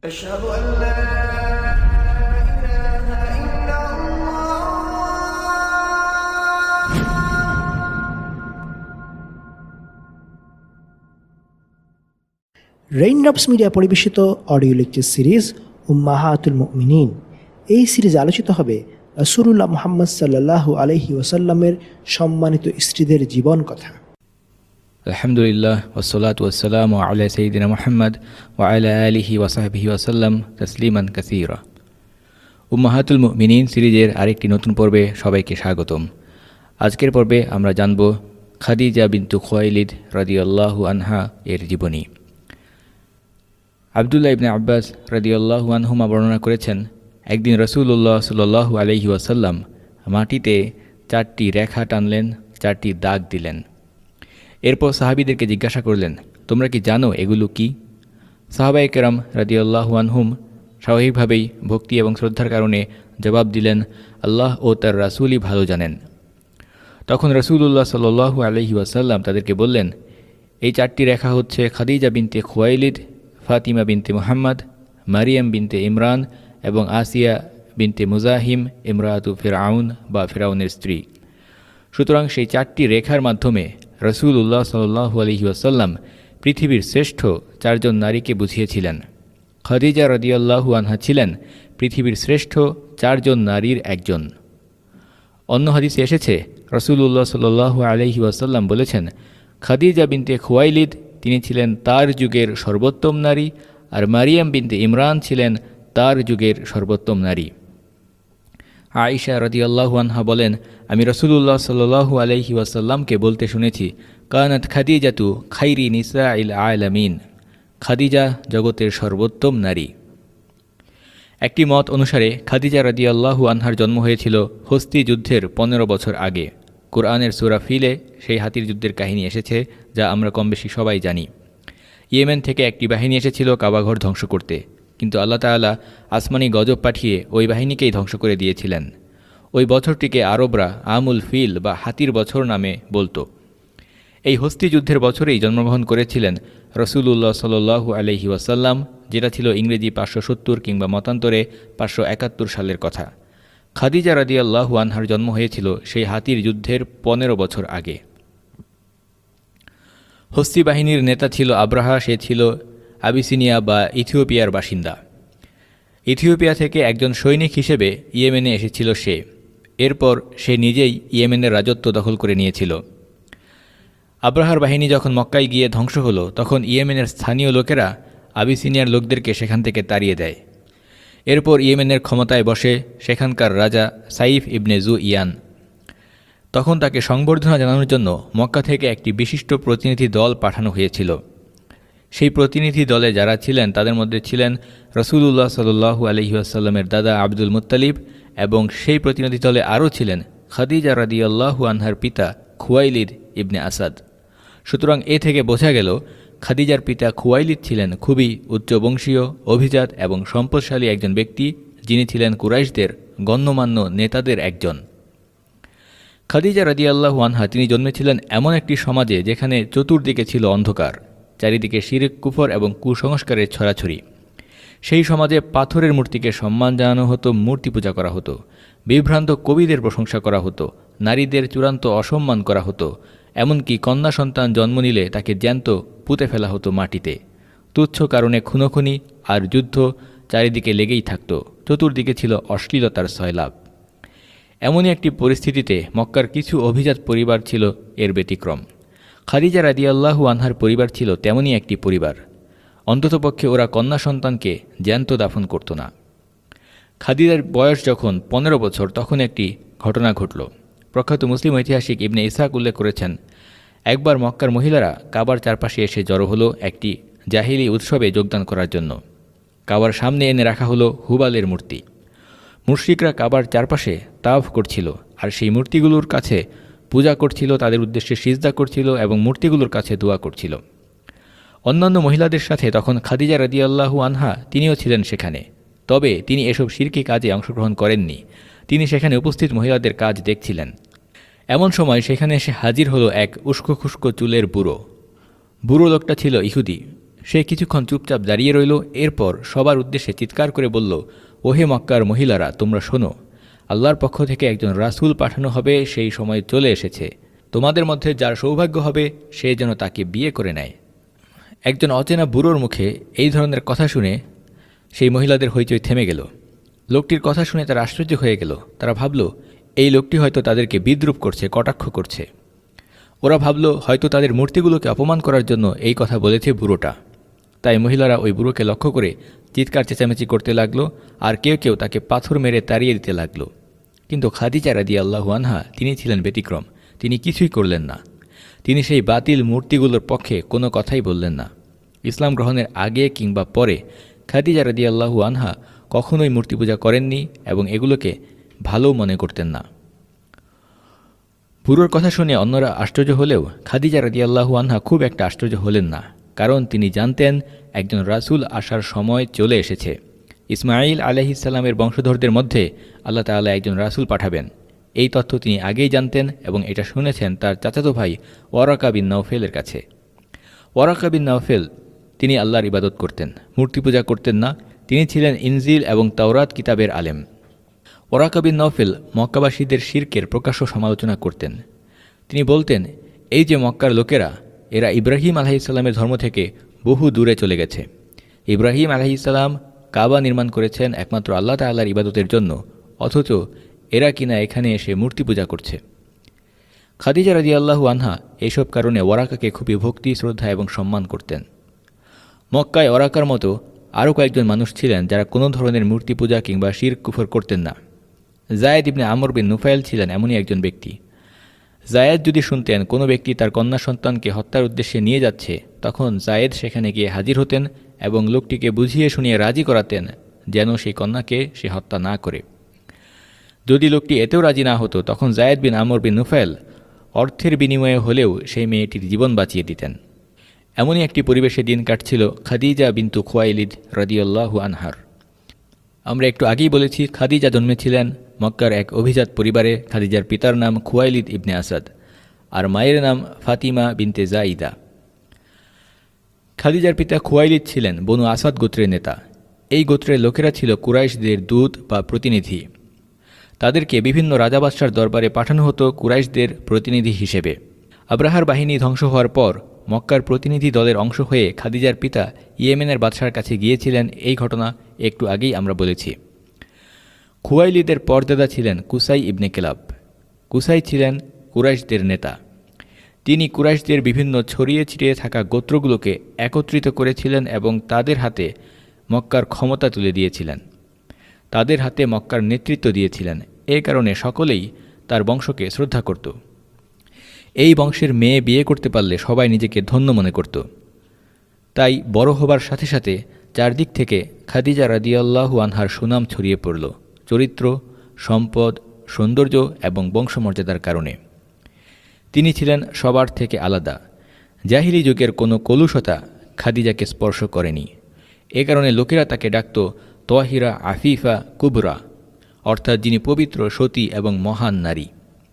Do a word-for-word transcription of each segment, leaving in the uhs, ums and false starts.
أشهد أن لا إله إلا raindrops media পরিবেশিত audio lecture series উম্মাহাতুল মুমিনিন। এই সিরিজে আলোচিত হবে রাসূলুল্লাহ মুহাম্মদ সাল্লাল্লাহু আলাইহি ওয়াসাল্লামের সম্মানিত স্ত্রীদের জীবন কথা। আলহামদুলিল্লাহ ওয়াসসালাতু ওয়াসসালামু আলা সাইয়্যিদিনা মুহাম্মদ ওয়া আলা আলিহি ওয়া সাহবিহি ওয়াসাল্লাম তাসলিমান কাসীরা। উম্মাহাতুল মুমিনিন সিরিজের আরেকটি নতুন পর্বে সবাইকে স্বাগতম। আজকের পর্বে আমরা জানব খাদিজা বিনতু খুয়াইলিদ রাদিয়াল্লাহু আনহা এর জীবনী। আবদুল্লাহ ইবনে আব্বাস রাদিয়াল্লাহু আনহুমা বর্ণনা করেছেন, একদিন রাসূলুল্লাহ সাল্লাল্লাহু আলাইহি ওয়াসাল্লাম মাটিতে চারটি রেখা টানলেন, চারটি দাগ দিলেন। এরপর সাহাবীদেরকে জিজ্ঞাসা করলেন, তোমরা কি জানো এগুলো কি? সাহাবায়ে কেরাম রাদিয়াল্লাহু আনহুম স্বাভাবিকভাবেই ভক্তি এবং শ্রদ্ধার কারণে জবাব দিলেন, আল্লাহ ও তার রাসূলই ভালো জানেন। তখন রাসূলুল্লাহ সাল্লাল্লাহু আলাইহি ওয়াসাল্লাম তাদেরকে বললেন, এই চারটি রেখা হচ্ছে খাদিজা বিনতে খুয়াইলিদ, ফাতিমা বিনতে মুহাম্মদ, মারিয়াম বিনতে ইমরান এবং আসিয়া বিনতে মুজাহিম ইমরাতু ফিরআউন বা ফিরআউনের স্ত্রী। সুতরাং সেই চারটি রেখার মাধ্যমে রাসূলুল্লাহ সাল্লাল্লাহু আলাইহি ওয়াসাল্লাম পৃথিবীর শ্রেষ্ঠ চারজন নারীকে বুঝিয়েছিলেন। খাদিজা রাদিয়াল্লাহু আনহা ছিলেন পৃথিবীর শ্রেষ্ঠ চারজন নারীর একজন। অন্য হাদিসে এসেছে, রাসূলুল্লাহ সাল্লাল্লাহু আলাইহি ওয়াসাল্লাম বলেছেন, খাদিজা বিনতে খুয়াইলিদ তিনি ছিলেন তার যুগের সর্বোত্তম নারী, আর মারিয়াম বিনতে ইমরান ছিলেন তার যুগের সর্বোত্তম নারী। আয়েশা রাদিয়াল্লাহু আনহা বলেন, আমি রাসূলুল্লাহ সাল্লাল্লাহু আলাইহি ওয়াসাল্লামকে বলতে শুনেছি, কানাত খাদিজাতু খাইরি নিসাইল আলামিন, খাদিজা জগতের সর্বোত্তম নারী। একটি মত অনুসারে খাদিজা রাদিয়াল্লাহু আনহার জন্ম হয়েছিল হস্তি যুদ্ধের পনেরো বছর আগে। কুরআনের সূরা ফিলে সেই হাতির যুদ্ধের কাহিনী এসেছে, যা আমরা কমবেশি সবাই জানি। ইয়েমেন থেকে একটি বাহিনী এসেছিল কাবাঘর ধ্বংস করতে, কিন্তু আল্লাহ তাআলা আসমানি গজব পাঠিয়ে ওই বাহিনীকেই ধ্বংস করে দিয়েছিলেন। ওই বছরটিকে আরবরা আমুল ফিল বা হাতির বছর নামে বলতো। এই হস্তি যুদ্ধের বছরেই জন্মগ্রহণ করেছিলেন রাসূলুল্লাহ সাল্লাল্লাহু আলাইহি ওয়াসাল্লাম, যেটা ছিল ইংরেজি পাঁচশো সত্তর কিংবা মতান্তরে পাঁচশো একাত্তর সালের কথা। খাদিজা রাদিয়াল্লাহু আনহার জন্ম হয়েছিল সেই হাতির যুদ্ধের পনেরো বছর আগে। হস্তি বাহিনীর নেতা ছিল আব্রাহা, সে ছিল আবিসিনিয়া বা ইথিওপিয়ার বাসিন্দা। ইথিওপিয়া থেকে একজন সৈনিক হিসেবে ইয়েমেনে এসেছিল সে। এরপর সে নিজেই ইয়েমেনের রাজত্ব দখল করে নিয়েছিল। আব্রাহার বাহিনী যখন মক্কায় গিয়ে ধ্বংস হলো, তখন ইয়েমেনের স্থানীয় লোকেরা আবিসিনিয়ার লোকদেরকে সেখান থেকে তাড়িয়ে দেয়। এরপর ইয়েমেনের ক্ষমতায় বসে সেখানকার রাজা সাইফ ইবনে জু ইয়ান। তখন তাকে সংবর্ধনা জানানোর জন্য মক্কা থেকে একটি বিশিষ্ট প্রতিনিধি দল পাঠানো হয়েছিল। সেই প্রতিনিধি দলে যারা ছিলেন তাদের মধ্যে ছিলেন রাসূলুল্লাহ সাল্লাল্লাহু আলাইহি ওয়াসাল্লামের দাদা আব্দুল মুত্তালিব, এবং সেই প্রতিনিধি দলে আরও ছিলেন খাদিজা রাদিয়াল্লাহু আনহার পিতা খুয়াইলিদ ইবনে আসাদ। সুতরাং এ থেকে বোঝা গেল খাদিজার পিতা খুয়াইলিদ ছিলেন খুবই উচ্চবংশীয়, অভিজাত এবং সম্পদশালী একজন ব্যক্তি, যিনি ছিলেন কুরাইশদের গণ্যমান্য নেতাদের একজন। খাদিজা রাদিয়াল্লাহু আনহা তিনি জন্মেছিলেন এমন একটি সমাজে যেখানে চতুর্দিকে ছিল অন্ধকার, চারিদিকে শিরক, কুফর এবং কুসংস্কারের ছড়াছড়ি। সেই সমাজে পাথরের মূর্তিকে সম্মান জানানো হতো, মূর্তি পূজা করা হতো, বিভ্রান্ত কবিদের প্রশংসা করা হতো, নারীদের চূড়ান্ত অসম্মান করা হতো, এমনকি কন্যা সন্তান জন্ম নিলে তাকে জ্যান্ত পুঁতে ফেলা হতো মাটিতে। তুচ্ছ কারণে খুনোখুনি আর যুদ্ধ চারিদিকে লেগেই থাকত। চতুর্দিকে ছিল অশ্লীলতার সয়লাব। এমনই একটি পরিস্থিতিতে মক্কার কিছু অভিজাত পরিবার ছিল এর ব্যতিক্রম। খাদিজা রাদিয়াল্লাহু আনহার পরিবার ছিল তেমনই একটি পরিবার। অন্ততপক্ষে ওরা কন্যা সন্তানকে জ্যান্ত দাফন করত না। খাদিজার বয়স যখন পনেরো বছর, তখন একটি ঘটনা ঘটল। প্রখ্যাত মুসলিম ঐতিহাসিক ইবনে ইসহাক উল্লেখ করেছেন, একবার মক্কার মহিলারা কাবার চারপাশে এসে জড়ো হলো একটি জাহিলি উৎসবে যোগদান করার জন্য। কাবার সামনে এনে রাখা হলো হুবালের মূর্তি। মুশরিকরা কাবার চারপাশে তাওয়াফ করছিল, আর সেই মূর্তিগুলোর কাছে পূজা করছিল, তাদের উদ্দেশ্যে সিজদা করছিল এবং মূর্তিগুলোর কাছে দোয়া করছিল। অন্যান্য মহিলাদের সাথে তখন খাদিজা রাদিয়াল্লাহু আনহা তিনিও ছিলেন সেখানে। তবে তিনি এসব শিরকি কাজে অংশগ্রহণ করেননি, তিনি সেখানে উপস্থিত মহিলাদের কাজ দেখছিলেন। এমন সময় সেখানে এসে হাজির হলো এক উস্কো খুস্কো চুলের বুড়ো। বুড়ো লোকটা ছিল ইহুদি। সে কিছুক্ষণ চুপচাপ দাঁড়িয়ে রইল, এরপর সবার উদ্দেশ্যে চিৎকার করে বলল, ওহে মক্কার মহিলারা, তোমরা শোনো, আল্লাহর পক্ষ থেকে একজন রাসূল পাঠানো হবে, সেই সময় চলে এসেছে। তোমাদের মধ্যে যার সৌভাগ্য হবে সে যেন তাকে বিয়ে করে নেয়। একজন অচেনা বুড়োর মুখে এই ধরনের কথা শুনে সেই মহিলাদের হইচই থেমে গেল। লোকটির কথা শুনে তারা আশ্চর্য হয়ে গেল। তারা ভাবল, এই লোকটি হয়তো তাদেরকে বিদ্রূপ করছে, কটাক্ষ করছে। ওরা ভাবল, হয়তো তাদের মূর্তিগুলোকে অপমান করার জন্য এই কথা বলেছে বুড়োটা। তাই মহিলারা ওই বুড়োকে লক্ষ্য করে চিৎকার চেঁচামেচি করতে লাগলো, আর কেউ কেউ তাকে পাথর মেরে তাড়িয়ে দিতে লাগলো। কিন্তু খাদিজা রাদিয়াল্লাহু আনহা তিনি ছিলেন ব্যতিক্রম। তিনি কিছুই করলেন না। তিনি সেই বাতিল মূর্তিগুলোর পক্ষে কোনো কথাই বললেন না। ইসলাম গ্রহণের আগে কিংবা পরে খাদিজা রাদিয়াল্লাহু আনহা কখনোই মূর্তি পূজা করেননি এবং এগুলোকে ভালো মনে করতেন না। বুড়োর কথা শুনে অন্যরা আশ্চর্য হলেও খাদিজা রাদিয়াল্লাহু আনহা খুব একটা আশ্চর্য হলেন না, কারণ তিনি জানতেন একজন রাসূল আসার সময় চলে এসেছে। ইসমাঈল আলাইহিস সালামের বংশধরদের মধ্যে আল্লাহ তাআলা একজন রাসূল পাঠাবেন। এই তথ্য তিনি আগেই জানতেন এবং এটা শুনেছেন তার চাচাতো ভাই ওয়ারাকা বিন নাওফেলের কাছে। ওয়ারাকা বিন নাওফেল তিনি আল্লাহর ইবাদত করতেন, মূর্তি পূজা করতেন না। তিনি ছিলেন ইনজিল এবং তাওরাত কিতাবের আলেম। ওয়ারাকা বিন নাওফেল মক্কাবাসীদের শিরকের প্রকাশ্য সমালোচনা করতেন। তিনি বলতেন, এই যে মক্কার লোকেরা, এরা ইব্রাহিম আলাইহিসসালামের ধর্ম থেকে বহু দূরে চলে গেছে। ইব্রাহিম আলাইহিসসালাম কাবা নির্মাণ করেছেন একমাত্র আল্লাহ তাআলার ইবাদতের জন্য, অথচ এরা কিনা এখানে এসে মূর্তি পূজা করছে। খাদিজা রাদিয়াল্লাহু আনহা এইসব কারণে ওয়ারাকাকে খুবই ভক্তি, শ্রদ্ধা এবং সম্মান করতেন। মক্কায় ওয়ারাকার মতো আরও কয়েকজন মানুষ ছিলেন যারা কোনো ধরনের মূর্তি পূজা কিংবা শিরক কুফর করতেন না। যায়েদ ইবনে আমর বিন নুফাইল ছিলেন এমনই একজন ব্যক্তি। যায়েদ যদি শুনতেন কোনো ব্যক্তি তার কন্যা সন্তানকে হত্যার উদ্দেশ্যে নিয়ে যাচ্ছে, তখন যায়েদ সেখানে গিয়ে হাজির হতেন এবং লোকটিকে বুঝিয়ে শুনিয়ে রাজি করাতেন যেন সেই কন্যাকে সে হত্যা না করে। যদি লোকটি এতেও রাজি না হতো, তখন যায়েদ বিন আমর বিন নুফাইল অর্থের বিনিময়ে হলেও সেই মেয়েটির জীবন বাঁচিয়ে দিতেন। এমনই একটি পরিবেশে দিন কাটছিল খাদিজা বিনতু খুয়াইলিদ রাদিয়াল্লাহু আনহার। আমরা একটু আগেই বলেছি, খাদিজা জন্মেছিলেন মক্কার এক অভিজাত পরিবারে। খাদিজার পিতার নাম খুয়াইলিদ ইবনে আসাদ আর মায়ের নাম ফাতিমা বিনতে জাইদা। খাদিজার পিতা খুয়াইলিদ ছিলেন বনু আসাদ গোত্রের নেতা। এই গোত্রের লোকেরা ছিল কুরাইশদের দূত বা প্রতিনিধি। তাদেরকে বিভিন্ন রাজাবাদশার দরবারে পাঠানো হতো কুরাইশদের প্রতিনিধি হিসেবে। আব্রাহার বাহিনী ধ্বংস হওয়ার পর মক্কার প্রতিনিধি দলের অংশ হয়ে খাদিজার পিতা ইয়েমেনের বাদশার কাছে গিয়েছিলেন। এই ঘটনা একটু আগেই আমরা বলেছি। খুয়াইলিদের পরদাদা ছিলেন কুসাই ইবনে কেলাব। কুসাই ছিলেন কুরাইশদের নেতা। তিনি কুরাইশদের বিভিন্ন ছড়িয়ে ছিটিয়ে থাকা গোত্রগুলোকে একত্রিত করেছিলেন এবং তাদের হাতে মক্কার ক্ষমতা তুলে দিয়েছিলেন। তাদের হাতে মক্কার নেতৃত্ব দিয়েছিলেন। এ কারণে সকলেই তার বংশকে শ্রদ্ধা করত। এই বংশের মেয়ে বিয়ে করতে পারলে সবাই নিজেকে ধন্য মনে করত। তাই বড় হবার সাথে সাথে চারদিক থেকে খাদিজা রাদিয়াল্লাহু আনহার সুনাম ছড়িয়ে পড়ল চরিত্র, সম্পদ, সৌন্দর্য এবং বংশমর্যাদার কারণে। তিনি ছিলেন সবার থেকে আলাদা। জাহিলি যুগের কোনো কলুষতা খাদিজাকে স্পর্শ করেনি। এ কারণে লোকেরা তাকে ডাকত তহিরা আফিফা কুবরা, অর্থাৎ যিনি পবিত্র, সতী এবং মহান নারী।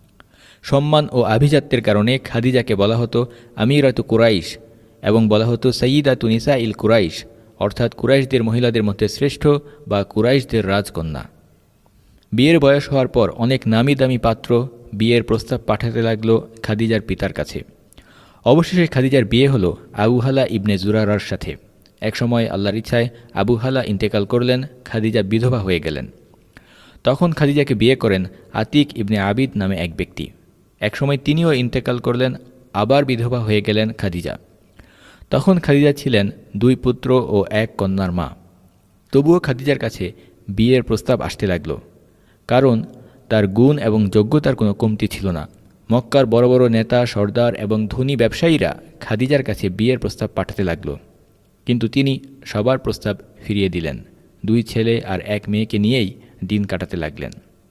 সম্মান ও আভিজাত্যের কারণে খাদিজাকে বলা হতো আমিরাতু কুরাইশ এবং বলা হতো সাইয়্যিদাতু নিসাইল কুরাইশ, অর্থাৎ কুরাইশদের মহিলাদের মধ্যে শ্রেষ্ঠ বা কুরাইশদের রাজকন্যা। বিয়ের বয়স হওয়ার পর অনেক নামি দামি পাত্র বিয়ের প্রস্তাব পাঠাতে লাগল খাদিজার পিতার কাছে। অবশেষে খাদিজার বিয়ে হলো আবু হালা ইবনে জুরারার সাথে। একসময় আল্লাহর ইচ্ছায় আবু হালা ইন্তেকাল করলেন, খাদিজা বিধবা হয়ে গেলেন। তখন খাদিজাকে বিয়ে করেন আতিক ইবনে আবিদ নামে এক ব্যক্তি। একসময় তিনিও ইন্তেকাল করলেন, আবার বিধবা হয়ে গেলেন খাদিজা। তখন খাদিজা ছিলেন দুই পুত্র ও এক কন্যার মা। তবুও খাদিজার কাছে বিয়ের প্রস্তাব আসতে লাগল, কারণ তার গুণ এবং যোগ্যতার কোনো কমতি ছিল না। মক্কার বড় বড় নেতা, সর্দার এবং ধনী ব্যবসায়ীরা খাদিজার কাছে বিয়ের প্রস্তাব পাঠাতে লাগল, কিন্তু তিনি সবার প্রস্তাব ফিরিয়ে দিলেন। দুই ছেলে আর এক মেয়েকে নিয়েই দিন কাটাতে লাগলেন।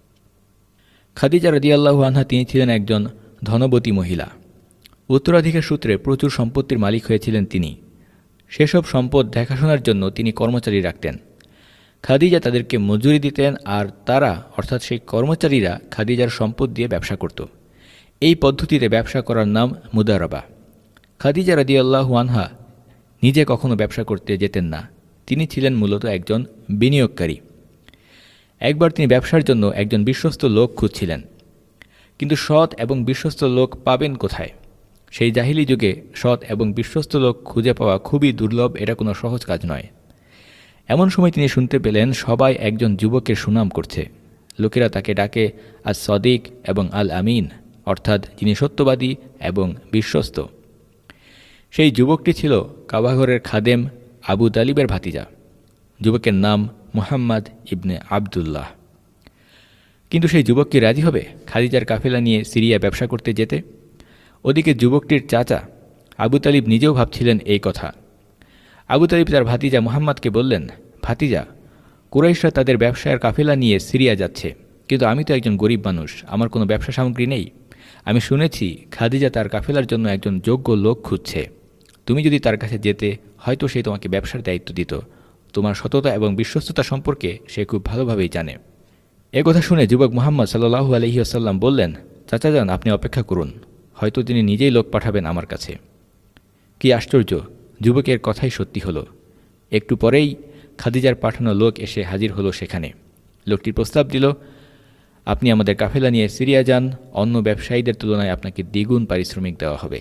খাদিজা রাদিয়াল্লাহু আনহা তিনি ছিলেন একজন ধনবতী মহিলা। উত্তরাধিকার সূত্রে প্রচুর সম্পত্তির মালিক হয়েছিলেন তিনি। সেসব সম্পদ দেখাশোনার জন্য তিনি কর্মচারী রাখতেন। খাদিজা তাদেরকে মজুরি দিতেন আর তারা অর্থাৎ সেই কর্মচারীরা খাদিজার সম্পদ দিয়ে ব্যবসা করত। এই পদ্ধতিতে ব্যবসা করার নাম মুদারাবা। খাদিজা রাদিয়াল্লাহু আনহা নিজে কখনো ব্যবসা করতে যেতেন না। তিনি ছিলেন মূলত একজন বিনিয়োগকারী। একবার তিনি ব্যবসার জন্য একজন বিশ্বস্ত লোক খুঁজছিলেন, কিন্তু সৎ এবং বিশ্বস্ত লোক পাবেন কোথায়? সেই জাহিলি যুগে সৎ এবং বিশ্বস্ত লোক খুঁজে পাওয়া খুবই দুর্লভ, এটা কোনো সহজ কাজ নয়। এমন সময় তিনি শুনতে পেলেন সবাই একজন যুবকের সুনাম করছে। লোকেরা তাকে ডাকে আস সদিক এবং আল আমিন, অর্থাৎ যিনি সত্যবাদী এবং বিশ্বস্ত। সেই যুবকটি ছিল কাবাঘরের খাদেম আবু তালিবের ভাতিজা। যুবকের নাম মুহাম্মদ ইবনে আবদুল্লাহ। কিন্তু সেই যুবক কি রাজি হবে খাদিজার কাফেলা নিয়ে সিরিয়া ব্যবসা করতে যেতে? ওদিকে যুবকটির চাচা আবু তালিব নিজেও ভাবছিলেন এই কথা। আবু তালিব তার ভাতিজা মুহাম্মদকে বললেন, ভাতিজা, কুরাইশরা তাদের ব্যবসায়ের কাফেলা নিয়ে সিরিয়া যাচ্ছে, কিন্তু আমি তো একজন গরিব মানুষ, আমার কোনো ব্যবসা সামগ্রী নেই। আমি শুনেছি খাদিজা তার কাফেলার জন্য একজন যোগ্য লোক খুঁজছে। তুমি যদি তার কাছে যেতে, হয়তো সে তোমাকে ব্যবসার দায়িত্ব দিত। তোমার সততা এবং বিশ্বস্ততা সম্পর্কে সে খুব ভালোভাবেই জানে। এ কথা শুনে যুবক মুহাম্মদ সাল্লাল্লাহু আলাইহি ওয়াসাল্লাম বললেন, চাচাজান, আপনি অপেক্ষা করুন, হয়তো তিনি নিজেই লোক পাঠাবেন আমার কাছে। কি আশ্চর্য, যুবকের কথাই সত্যি হলো। একটু পরেই খাদিজার পাঠানো লোক এসে হাজির হলো সেখানে। লোকটি প্রস্তাব দিল, আপনি আমাদের কাফেলা নিয়ে সিরিয়া যান, অন্য ব্যবসায়ীদের তুলনায় আপনাকে দ্বিগুণ পারিশ্রমিক দেওয়া হবে।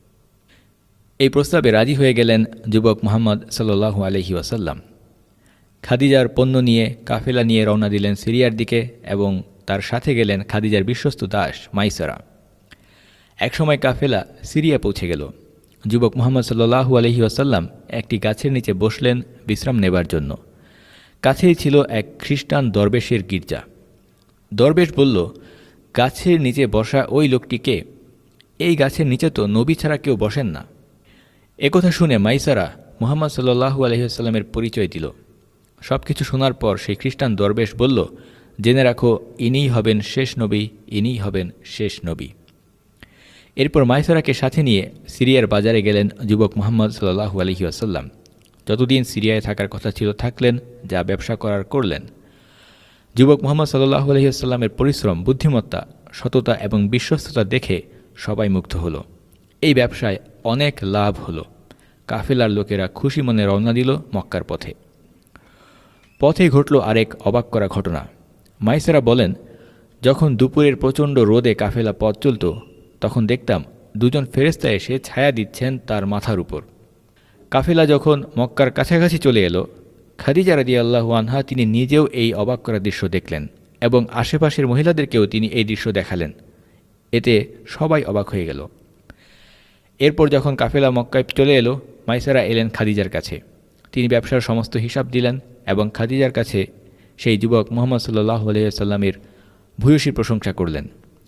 এই প্রস্তাবে রাজি হয়ে গেলেন যুবক মুহাম্মদ সাল্লাল্লাহু আলাইহি ওয়াসাল্লাম। খাদিজার পণ্য নিয়ে কাফেলা নিয়ে রওনা দিলেন সিরিয়ার দিকে এবং তার সাথে গেলেন খাদিজার বিশ্বস্ত দাস মাইসারা। একসময় কাফেলা সিরিয়া পৌঁছে গেল। যুবক মুহাম্মদ সাল্লাল্লাহু আলাইহি ওয়াসাল্লাম একটি গাছের নিচে বসলেন বিশ্রাম নেবার জন্য। কাছেই ছিল এক খ্রিস্টান দরবেশের গির্জা। দরবেশ বলল, গাছের নিচে বসা ওই লোকটিকে? এই গাছের নিচে তো নবী ছাড়া কেউ বসেন না। একথা শুনে মাইসারা মুহাম্মদ সাল্লাল্লাহু আলাইহি ওয়াসাল্লামের পরিচয় দিল। সব কিছু শোনার পর সেই খ্রিস্টান দরবেশ বলল, জেনে রাখো, ইনিই হবেন শেষ নবী, ইনিই হবেন শেষ নবী। এরপর মাইসারাকে সাথে নিয়ে সিরিয়ার বাজারে গেলেন যুবক মুহাম্মদ সাল্লাল্লাহু আলাইহি ওয়াসাল্লাম। যতদিন সিরিয়ায় থাকার কথা ছিল থাকলেন, যা ব্যবসা করার করলেন। যুবক মুহাম্মদ সাল্লাল্লাহু আলাইহি ওয়াসাল্লামের পরিশ্রম, বুদ্ধিমত্তা, সততা এবং বিশ্বস্ততা দেখে সবাই মুগ্ধ হলো। এই ব্যবসায় অনেক লাভ হলো। কাফেলার লোকেরা খুশি মনে রওনা দিল মক্কার পথে। পথে ঘটল আরেক অবাক করা ঘটনা। মাইসারা বলেন, যখন দুপুরের প্রচণ্ড রোদে কাফেলা পথ চলত, তখন দেখতাম দুজন ফেরেশতা এসে ছায়া দিচ্ছেন তার মাথার উপর। কাফেলা যখন মক্কার কাছাকাছি চলে এলো, খাদিজা রাদিয়াল্লাহু আনহা তিনি নিজেও এই অবাক করা দৃশ্য দেখলেন এবং আশেপাশের মহিলাদেরকেও তিনি এই দৃশ্য দেখালেন। এতে সবাই অবাক হয়ে গেল। এরপর যখন কাফেলা মক্কায় চলে এলো, মাইসারা এলেন খাদিজার কাছে। তিনি ব্যবসার সমস্ত হিসাব দিলেন এবং খাদিজার কাছে সেই যুবক মুহাম্মদ সাল্লাল্লাহু আলাইহি ওয়াসাল্লামের ভূয়সী প্রশংসা করলেন।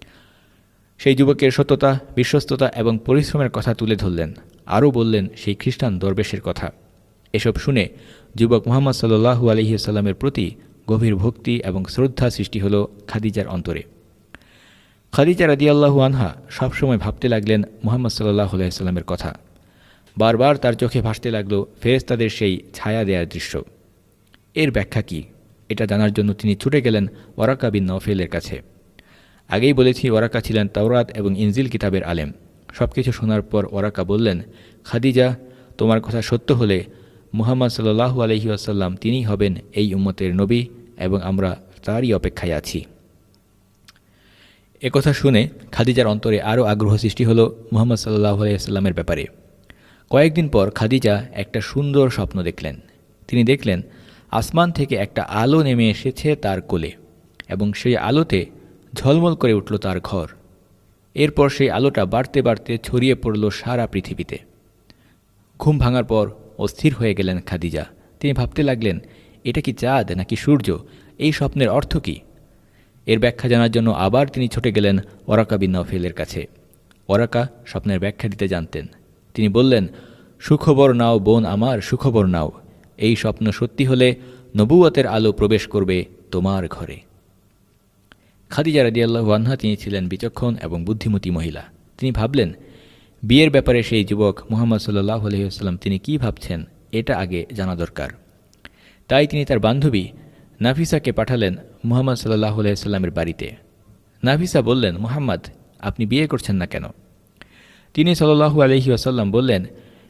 সেই যুবকের সততা, বিশ্বস্ততা এবং পরিশ্রমের কথা তুলে ধরলেন। আরও বললেন সেই খ্রিস্টান দরবেশের কথা। এসব শুনে যুবক মুহাম্মদ সাল্লাল্লাহু আলাইহি ওয়াসাল্লামের প্রতি গভীর ভক্তি এবং শ্রদ্ধা সৃষ্টি হল খাদিজার অন্তরে। খাদিজা রাদিয়াল্লাহু আনহা সবসময় ভাবতে লাগলেন মুহাম্মদ সাল্লাল্লাহু আলাইহি ওয়াসাল্লামের কথা। বারবার তার চোখে ভাসতে লাগল ফেরেশতাদের সেই ছায়া দেয়ার দৃশ্য। এর ব্যাখ্যা কি, এটা জানার জন্য তিনি ছুটে গেলেন ওয়ারাকা বিন নওফেলের কাছে। আগেই বলেছি, ওয়ারাকা ছিলেন তাওরাত এবং ইনজিল কিতাবের আলেম। সব কিছু শোনার পর ওয়ারাকা বললেন, খাদিজা, তোমার কথা সত্য হলে মুহাম্মদ সাল্লাল্লাহু আলাইহি ওয়াসাল্লাম তিনিই হবেন এই উম্মতের নবী এবং আমরা তারই অপেক্ষায় আছি। একথা শুনে খাদিজার অন্তরে আরও আগ্রহ সৃষ্টি হলো মুহাম্মদ সাল্লাল্লাহু আলাইহি ওয়াসাল্লামের ব্যাপারে। কয়েকদিন পর খাদিজা একটা সুন্দর স্বপ্ন দেখলেন। তিনি দেখলেন আসমান থেকে একটা আলো নেমে এসেছে তার কোলে এবং সেই আলোতে ঝলমল করে উঠল তার ঘর। এরপর সেই আলোটা বাড়তে বাড়তে ছড়িয়ে পড়ল সারা পৃথিবীতে। ঘুম ভাঙার পর অস্থির হয়ে গেলেন খাদিজা। তিনি ভাবতে লাগলেন, এটা কি চাঁদ নাকি সূর্য? এই স্বপ্নের অর্থ কী? এর ব্যাখ্যা জানার জন্য আবার তিনি ছুটে গেলেন ওয়ারাকা বিন নওফেলের কাছে। ওয়ারাকা স্বপ্নের ব্যাখ্যা দিতে জানতেন। তিনি বললেন, সুখবর নাও বোন আমার, সুখবর নাও। এই স্বপ্ন সত্যি হলে নবুয়তের আলো প্রবেশ করবে তোমার ঘরে। খাদিজা রাদিয়াল্লাহু আনহা তিনি ছিলেন বিচক্ষণ এবং বুদ্ধিমতী মহিলা। তিনি ভাবলেন, বিয়ের ব্যাপারে সেই যুবক মুহাম্মদ সাল্লাল্লাহু আলাইহি ওয়াসাল্লাম তিনি কী ভাবছেন, এটা আগে জানা দরকার। তাই তিনি তার বান্ধবী নাফিসাকে পাঠালেন মুহাম্মদ সাল্লাল্লাহু আলাইহি ওয়াসাল্লামের বাড়িতে। নাফিসা বললেন, মুহাম্মদ, আপনি বিয়ে করছেন না কেন? তিনি সাল্লাল্লাহু আলাইহি ওয়াসাল্লাম বললেন,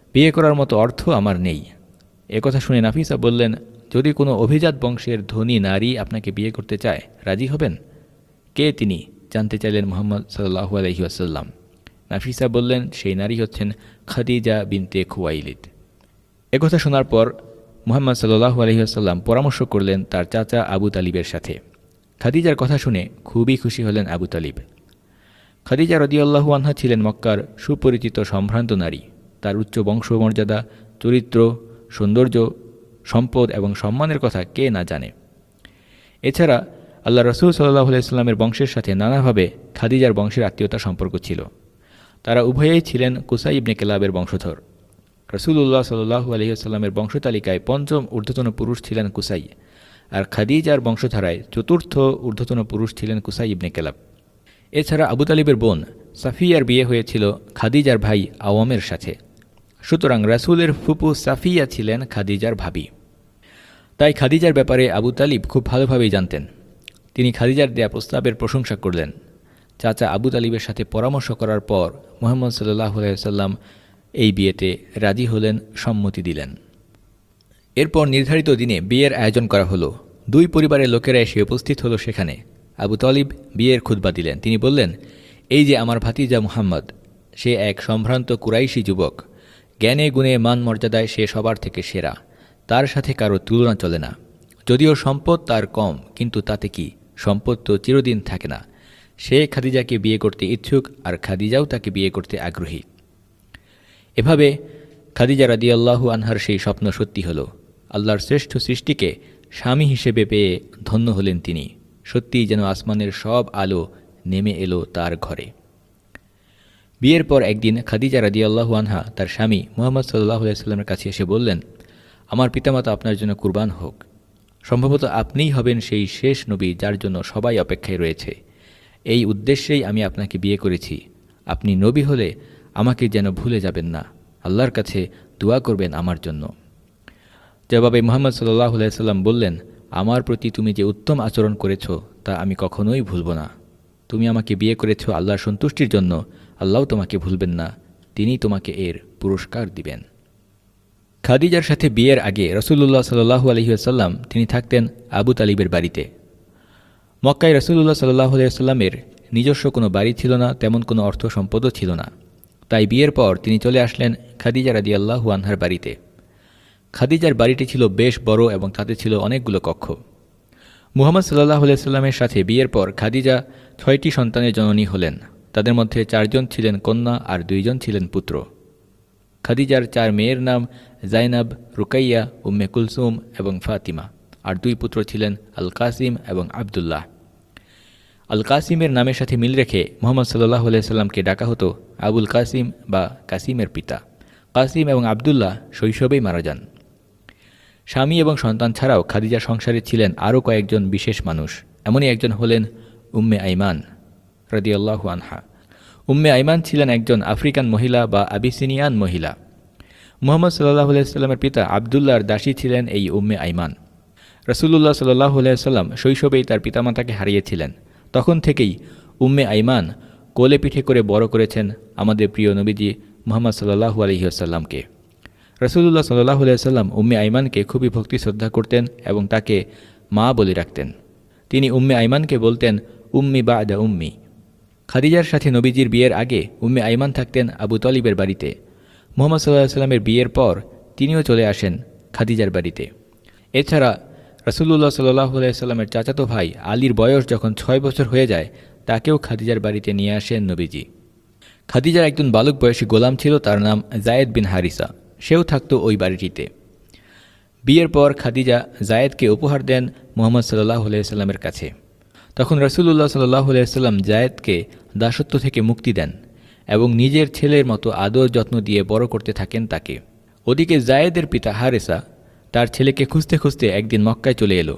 বিয়ে করার মতো অর্থ আমার নেই। একথা শুনে নাফিসা বললেন, যদি কোনো অভিজাত বংশের ধনী নারী আপনাকে বিয়ে করতে চায়, রাজি হবেন? কে তিনি? জানতে চাইলেন মুহাম্মদ সাল্লাল্লাহু আলাইহি ওয়াসাল্লাম। নাফিসা বললেন, সেই নারী হচ্ছেন খাদিজা বিনতে খুয়াইলিদ। একথা শোনার পর মুহাম্মদ সাল্লাল্লাহু আলাইহি ওয়াসাল্লাম পরামর্শ করলেন তার চাচা আবু তালিবের সাথে। খাদিজার কথা শুনে খুবই খুশি হলেন আবু তালিব। খাদিজা রাদিয়াল্লাহু আনহা ছিলেন মক্কার সুপরিচিত সম্ভ্রান্ত নারী। তার উচ্চ বংশমর্যাদা, চরিত্র, সৌন্দর্য, সম্পদ এবং সম্মানের কথা কে না জানে। এছাড়া আল্লাহ রসুল সাল্লাল্লাহু আলাইহি ওয়াসাল্লামের বংশের সাথে নানাভাবে খাদিজার বংশের আত্মীয়তার সম্পর্ক ছিল। তারা উভয়েই ছিলেন কুসাই ইবনে কেলাবের বংশধর। রাসূলুল্লাহ সাল্লাল্লাহু আলাইহি ওয়াসাল্লামের বংশতালিকায় পঞ্চম ঊর্ধ্বতন পুরুষ ছিলেন কুসাই, আর খাদিজার বংশধারায় চতুর্থ ঊর্ধ্বতন পুরুষ ছিলেন কুসাই ইবনে কেলাব। এছাড়া আবু তালিবের বোন সাফিয়ার বিয়ে হয়েছিল খাদিজার ভাই আওয়ামের সাথে। সুতরাং রাসূলের ফুপু সাফিয়া ছিলেন খাদিজার ভাবি। তাই খাদিজার ব্যাপারে আবু তালিব খুব ভালোভাবেই জানতেন। তিনি খাদিজার দেয়া প্রস্তাবের প্রশংসা করলেন। চাচা আবু তালিবের সাথে পরামর্শ করার পর মুহাম্মদ সাল্লাল্লাহু আলাইহি ওয়াসাল্লাম এই বিয়েতে রাজি হলেন, সম্মতি দিলেন। এরপর নির্ধারিত দিনে বিয়ের আয়োজন করা হলো। দুই পরিবারের লোকেরা এসে উপস্থিত হলো সেখানে। আবু তালিব বিয়ের খুতবা দিলেন। তিনি বললেন, এই যে আমার ভাতিজা মুহাম্মদ, সে এক সম্ভ্রান্ত কুরাইশি যুবক। জ্ঞানে গুণে মান মর্যাদায় সে সবার থেকে সেরা। তার সাথে কারো তুলনা চলে না। যদিও সম্পদ তার কম, কিন্তু তাতে কি, সম্পদ তো চিরদিন থাকে না। সে খাদিজাকে বিয়ে করতে ইচ্ছুক, আর খাদিজাও তাকে বিয়ে করতে আগ্রহী। এভাবে খাদিজা রাদিয়াল্লাহু আনহার সেই স্বপ্ন সত্যি হলো। আল্লাহর শ্রেষ্ঠ সৃষ্টিকে স্বামী হিসেবে পেয়ে ধন্য হলেন তিনি। সত্যিই যেন আসমানের সব আলো নেমে এলো তার ঘরে। বিয়ের পর একদিন খাদিজা রাদিয়াল্লাহু আনহা তার স্বামী মুহাম্মদ সাল্লাল্লাহু আলাইহি ওয়াসাল্লামের কাছে এসে বললেন, আমার পিতামাতা আপনার জন্য কুরবান হোক। সম্ভবত আপনিই হবেন সেই শেষ নবী যার জন্য সবাই অপেক্ষায় রয়েছে। এই উদ্দেশ্যেই আমি আপনাকে বিয়ে করেছি। আপনি নবী হলে আমাকে যেন ভুলে যাবেন না। আল্লাহর কাছে দোয়া করবেন আমার জন্য। জবাবে মুহাম্মদ সাল্লাল্লাহু আলাইহি ওয়াসাল্লাম বললেন, আমার প্রতি তুমি যে উত্তম আচরণ করেছ তা আমি কখনোই ভুলব না। তুমি আমাকে বিয়ে করেছ আল্লাহর সন্তুষ্টির জন্য। আল্লাহ তোমাকে ভুলবেন না, তিনি তোমাকে এর পুরস্কার দিবেন। খাদিজার সাথে বিয়ের আগে রাসূলুল্লাহ সাল্লাল্লাহু আলাইহি ওয়াসাল্লাম তিনি থাকতেন আবু তালিবের বাড়িতে। মক্কায় রাসূলুল্লাহ সাল্লাল্লাহু আলাইহি ওয়াসাল্লামের নিজস্ব কোনো বাড়ি ছিল না, তেমন কোনো অর্থ সম্পদও ছিল না। তাই বিয়ের পর তিনি চলে আসলেন খাদিজা রাদিয়াল্লাহু আনহার বাড়িতে। খাদিজার বাড়িটি ছিল বেশ বড় এবং তাতে ছিল অনেকগুলো কক্ষ। মুহাম্মদ সাল্লাল্লাহু আলাইহি ওয়াসাল্লামের সাথে বিয়ের পর খাদিজা ছয়টি সন্তানের জননী হলেন। তাদের মধ্যে চারজন ছিলেন কন্যা আর দুইজন ছিলেন পুত্র। খাদিজার চার মেয়ের নাম জাইনাব, রুকাইয়া, উম্মে কুলসুম এবং ফাতিমা, আর দুই পুত্র ছিলেন আল কাসিম এবং আবদুল্লাহ। আল কাসিমের নামের সাথে মিল রেখে মুহাম্মদ সাল্লাল্লাহু আলাইহি ওয়াসাল্লামকে ডাকা হতো আবুল কাসিম বা কাসিমের পিতা। কাসিম এবং আবদুল্লাহ শৈশবেই মারা যান। স্বামী এবং সন্তান ছাড়াও খাদিজার সংসারে ছিলেন আরও কয়েকজন বিশেষ মানুষ। এমনই একজন হলেন উম্মে আইমান রাদিয়াল্লাহু আনহা। উম্মে আইমান ছিলেন একজন আফ্রিকান মহিলা বা আবিসিনিয়ান মহিলা। মুহাম্মদ সাল্লাল্লাহু আলাইহি ওয়াসাল্লামের পিতা আবদুল্লাহর দাসী ছিলেন এই উম্মে আইমান। রাসূলুল্লাহ সাল্লাল্লাহু আলাইহি ওয়াসাল্লাম শৈশবেই তার পিতামাতাকে হারিয়েছিলেন। তখন থেকেই উম্মে আইমান কোলে পিঠে করে বড় করেছেন আমাদের প্রিয় নবীজি মুহাম্মদ সাল্লাল্লাহু আলাইহি ওয়াসাল্লামকে। রাসূলুল্লাহ সাল্লাল্লাহু আলাইহি ওয়াসাল্লাম উম্মে আইমানকে খুবই ভক্তি শ্রদ্ধা করতেন এবং তাকে মা বলে রাখতেন। তিনি উম্মে আইমানকে বলতেন উম্মি বা'দা উম্মি। খাদিজার সাথে নবীজির বিয়ের আগে উম্মে আইমান থাকতেন আবু তালিবের বাড়িতে। মুহাম্মদ সাল্লাল্লাহু আলাইহি ওয়াসাল্লামের বিয়ের পর তিনিও চলে আসেন খাদিজার বাড়িতে। এছাড়া রাসূলুল্লাহ সাল্লাল্লাহু আলাইহি ওয়াসাল্লামের চাচাতো ভাই আলীর বয়স যখন ছয় বছর হয়ে যায়, তাকেও খাদিজার বাড়িতে নিয়ে আসেন নবীজি। খাদিজার একজন বালক বয়সী গোলাম ছিল, তার নাম জায়েদ বিন হারিসা। সেও থাকত ওই বাড়িটিতে। বিয়ের পর খাদিজা জায়েদকে উপহার দেন মুহাম্মদ সাল্লাল্লাহু আলাইহি ওয়াসাল্লামের কাছে। তখন রাসূলুল্লাহ সাল্লাল্লাহু আলাইহি ওয়াসাল্লাম জায়েদকে দাসত্ব থেকে মুক্তি দেন এবং নিজের ছেলের মতো আদর যত্ন দিয়ে বড় করতে থাকেন তাকে। ওদিকে জায়েদের পিতা হারেসা তার ছেলেকে খুঁজতে খুঁজতে একদিন মক্কায় চলে এলো।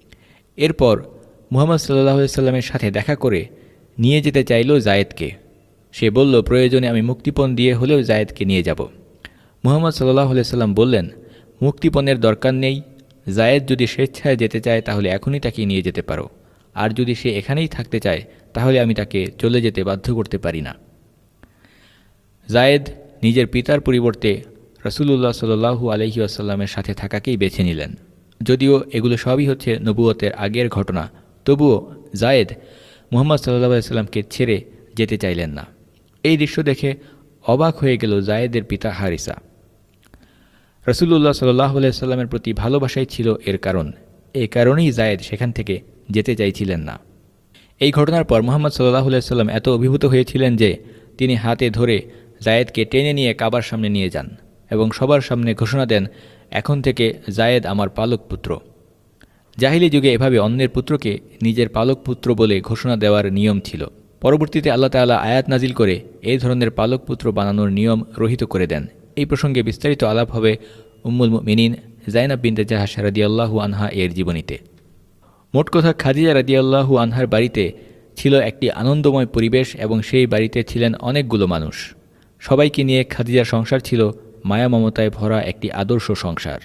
এরপর মুহাম্মদ সাল্লাল্লাহু আলাইহি ওয়াসাল্লামের সাথে দেখা করে নিয়ে যেতে চাইল জায়েদকে। সে বলল, প্রয়োজনে আমি মুক্তিপণ দিয়ে হলেও জায়েদকে নিয়ে যাব। মুহাম্মদ সাল্লাল্লাহু আলাইহি ওয়াসাল্লাম বললেন, মুক্তিপণের দরকার নেই। জায়েদ যদি স্বেচ্ছায় যেতে চায় তাহলে এখনই তাকে নিয়ে যেতে পারো, আর যদি সে এখানেই থাকতে চায় তাহলে আমি তাকে চলে যেতে বাধ্য করতে পারি না। জায়েদ নিজের পিতার পরিবর্তে রাসূলুল্লাহ সাল্লাল্লাহু আলাইহি ওয়াসাল্লামের সাথে থাকাকেই বেছে নিলেন। যদিও এগুলো সবই হচ্ছে নবুয়তের আগের ঘটনা, তবুও জায়েদ মুহাম্মদ সাল্লাল্লাহু আলাইহি ওয়াসাল্লামকে ছেড়ে যেতে চাইলেন না। এই দৃশ্য দেখে অবাক হয়ে গেল জায়েদের পিতা হারিসা। রাসূলুল্লাহ সাল্লাল্লাহু আলাইহি ওয়াসাল্লামের প্রতি ভালোবাসাই ছিল এর কারণ। এই কারণেই জায়েদ সেখান থেকে যেতে চাইছিলেন না। এই ঘটনার পর মুহাম্মদ সাল্লাল্লাহু আলাইহি ওয়াসাল্লাম এত অভিভূত হয়েছিলেন যে তিনি হাতে ধরে জায়েদকে টেনে নিয়ে কাবার সামনে নিয়ে যান এবং সবার সামনে ঘোষণা দেন, এখন থেকে জায়েদ আমার পালক পুত্র। জাহিলি যুগে এভাবে অন্যের পুত্রকে নিজের পালক পুত্র বলে ঘোষণা দেওয়ার নিয়ম ছিল। পরবর্তীতে আল্লাহ তাআলা আয়াত নাজিল করে এই ধরনের পালক পুত্র বানানোর নিয়ম রহিত করে দেন। এই প্রসঙ্গে বিস্তারিত আলাপ হবে উম্মুল মুমিনিন যায়নাব বিনতে জাহশ রাদিয়াল্লাহু আনহা এর জীবনীতে। মোট কথা, খাদিজা রাদিয়াল্লাহু আনহার বাড়িতে ছিল একটি আনন্দময় পরিবেশ এবং সেই বাড়িতে ছিলেন অনেকগুলো মানুষ। সবাইকে নিয়ে খাদিজার সংসার ছিল মায়া মমতায় ভরা একটি আদর্শ সংসার।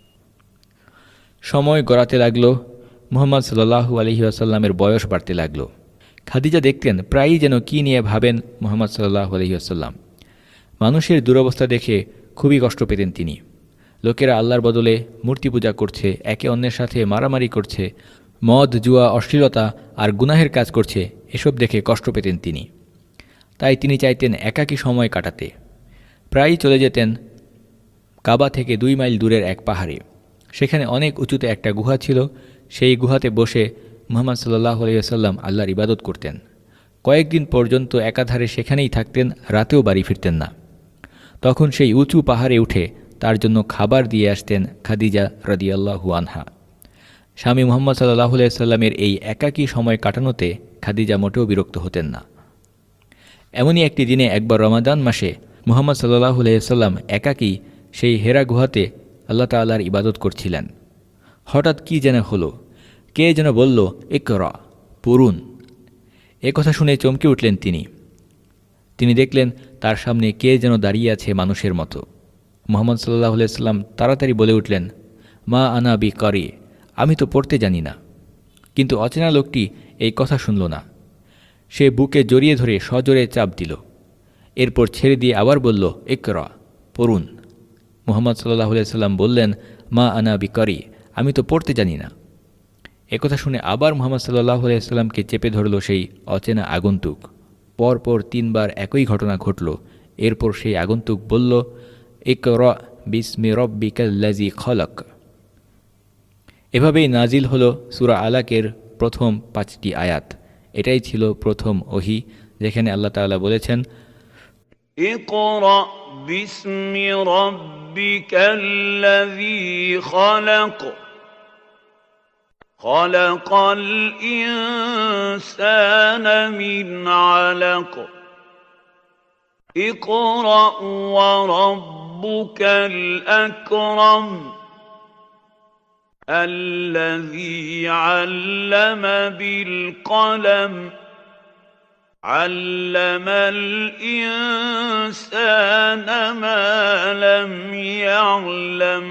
সময় গড়াতে লাগলো, মুহাম্মদ সাল্লাল্লাহু আলাইহি ওয়াসাল্লামের বয়স বাড়তে লাগলো। খাদিজা দেখতেন প্রায়ই যেন কী নিয়ে ভাবেন মুহাম্মদ সাল্লাল্লাহু আলাইহি ওয়াসাল্লাম। মানুষের দুরবস্থা দেখে খুবই কষ্ট পেতেন তিনি। লোকেরা আল্লাহর বদলে মূর্তি পূজা করছে, একে অন্যের সাথে মারামারি করছে, মদ জুয়া অশ্লীলতা আর গুনাহের কাজ করছে, এসব দেখে কষ্ট পেতেন তিনি। তাই তিনি চাইতেন একাকী সময় কাটাতে। প্রায়ই চলে যেতেন কাবা থেকে দুই মাইল দূরের এক পাহাড়ে। সেখানে অনেক উঁচুতে একটা গুহা ছিল। সেই গুহাতে বসে মুহাম্মদ সাল্লাল্লাহু আলাইহি ওয়াসাল্লাম আল্লাহর ইবাদত করতেন। কয়েকদিন পর্যন্ত একাধারে সেখানেই থাকতেন, রাতেও বাড়ি ফিরতেন না। তখন সেই উঁচু পাহাড়ে উঠে তার জন্য খাবার দিয়ে আসতেন খাদিজা রাদিয়াল্লাহু আনহা। স্বামী মুহাম্মদ সাল্লাল্লাহু আলাইহি ওয়াসাল্লামের এই একাকী সময় কাটানোতে খাদিজা মোটেও বিরক্ত হতেন না। এমনই একটি দিনে একবার রমাদান মাসে মুহাম্মদ সাল্লাল্লাহু আলাইহি ওয়াসাল্লাম একাকী সেই হেরা গুহাতে আল্লাহ তাআলার ইবাদত করছিলেন। হঠাৎ কি যেন হলো, কে যেন বলল, ইকরা, পড়ুন। এ কথা শুনে চমকে উঠলেন তিনি। তিনি দেখলেন তার সামনে কে যেন দাঁড়িয়ে আছে মানুষের মতো। মুহাম্মদ সাল্লাল্লাহু আলাইহি ওয়াসাল্লাম তাড়াতাড়ি বলে উঠলেন, মা আনা বি কারি, আমি তো পড়তে জানি না। কিন্তু অচেনা লোকটি এই কথা শুনল না। সে বুকে জড়িয়ে ধরে সজোরে চাপ দিল। এরপর ছেড়ে দিয়ে আবার বলল, ইকরা, পড়ুন। মুহাম্মদ সাল্লাল্লাহু আলাইহি ওয়াসাল্লাম বললেন, মা আনা বি কারি, আমি তো পড়তে জানি না। একথা শুনে আবার মুহাম্মদ সাল্লাল্লাহু আলাইহি ওয়াসাল্লামকে চেপে ধরল সেই অচেনা আগন্তুক। পরপর তিনবার একই ঘটনা ঘটল। এরপর সেই আগন্তুক বলল, ইকরা বিসমি রব্বিকাল্লাযী খলাক। এভাবেই নাজিল হলো সূরা আলাকের প্রথম পাঁচটি আয়াত। এটাই ছিল প্রথম ওহী, যেখানে আল্লাহ তাআলা বলেছেন, ইকরা বিসমি রব্বিকাল্লাযী খলাক খলাকাল ইনসানা মিন আলাক ইকরা ওয়া রাব্বুকাল আকরাম الذي علم بالقلم علم الإنسان ما لم يعلم।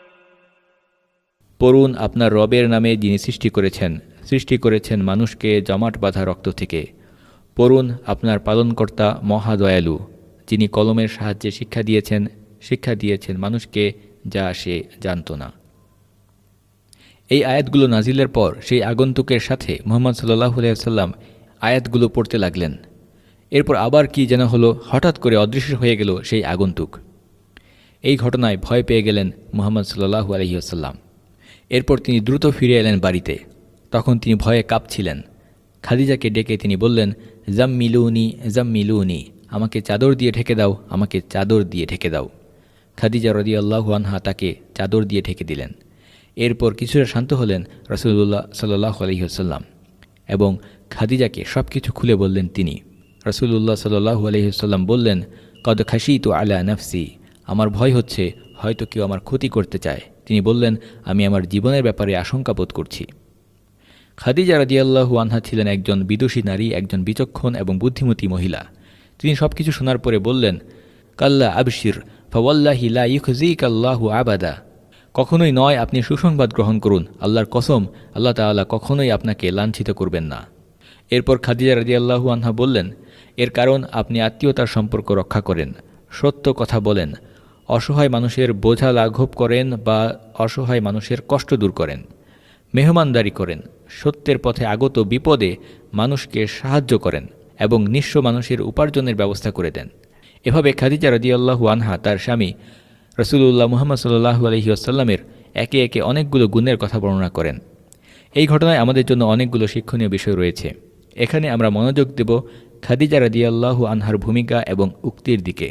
পড়ুন, আপনার রবের নামে যিনি সৃষ্টি করেছেন, সৃষ্টি করেছেন মানুষকে জমাট বাঁধা রক্ত থেকে। পড়ুন, আপনার পালনকর্তা মহা দয়ালু, যিনি কলমের সাহায্যে শিক্ষা দিয়েছেন, শিক্ষা দিয়েছেন মানুষকে যা সে জানত না। এই আয়াতগুলো নাজিলের পর সেই আগন্তুকের সাথে মুহাম্মদ সাল্লাল্লাহু আলাইহি ওয়াসাল্লাম আয়াতগুলো পড়তে লাগলেন। এরপর আবার কি যেন হলো, হঠাৎ করে অদৃশ্য হয়ে গেল সেই আগন্তুক। এই ঘটনায় ভয় পেয়ে গেলেন মুহাম্মদ সাল্লাল্লাহু আলাইহি ওয়াসাল্লাম। এরপর তিনি দ্রুত ফিরে এলেন বাড়িতে। তখন তিনি ভয়ে কাঁপছিলেন। খাদিজাকে ডেকে তিনি বললেন, জাম্মিলুনি জাম্মিলুনি, আমাকে চাদর দিয়ে ঢেকে দাও, আমাকে চাদর দিয়ে ঢেকে দাও। খাদিজা রাদিয়াল্লাহু আনহা তাকে চাদর দিয়ে ঢেকে দিলেন। এরপর কিছুটা শান্ত হলেন রাসূলুল্লাহ সাল্লাল্লাহু আলাইহি ওয়াসাল্লাম এবং খাদিজাকে সব কিছু খুলে বললেন তিনি। রাসূলুল্লাহ সাল্লাল্লাহু আলাইহি ওয়াসাল্লাম বললেন, কদ খাশিতু আলা নাফসি, আমার ভয় হচ্ছে হয়তো কেউ আমার ক্ষতি করতে চায়। তিনি বললেন, আমি আমার জীবনের ব্যাপারে আশঙ্কা বোধ করছি। খাদিজা রাদিয়াল্লাহু আনহা ছিলেন একজন বিদুষী নারী, একজন বিচক্ষণ এবং বুদ্ধিমতী মহিলা। তিনি সব কিছু শোনার পরে বললেন, কাল্লা আবশির ফাওয়াল্লাহি লা ইউখজিকাল্লাহু আবাদা, কখনোই নয়, আপনি সুসংবাদ গ্রহণ করুন, আল্লাহর কসম, আল্লাহ তাআলা কখনোই আপনাকে লাঞ্ছিত করবেন না। এরপর খাদিজা রাদিয়াল্লাহু আনহা বললেন, এর কারণ আপনি আত্মীয়তার সম্পর্ক রক্ষা করেন, সত্য কথা বলেন, অসহায় মানুষের বোঝা লাঘব করেন বা অসহায় মানুষের কষ্ট দূর করেন, মেহমানদারি করেন, সত্যের পথে আগত বিপদে মানুষকে সাহায্য করেন এবং নিঃস্ব মানুষের উপার্জনের ব্যবস্থা করে দেন। এভাবে খাদিজা রাদিয়াল্লাহু আনহা তার স্বামী রাসূলুল্লাহ মুহাম্মদ সাল্লাল্লাহু আলাইহি ওয়াসাল্লামের একে একে অনেকগুলো গুণের কথা বর্ণনা করেন। এই ঘটনায় আমাদের জন্য অনেকগুলো শিক্ষণীয় বিষয় রয়েছে। এখানে আমরা মনোযোগ দেব খাদিজা রাদিয়াল্লাহু আনহার ভূমিকা এবং উক্তির দিকে।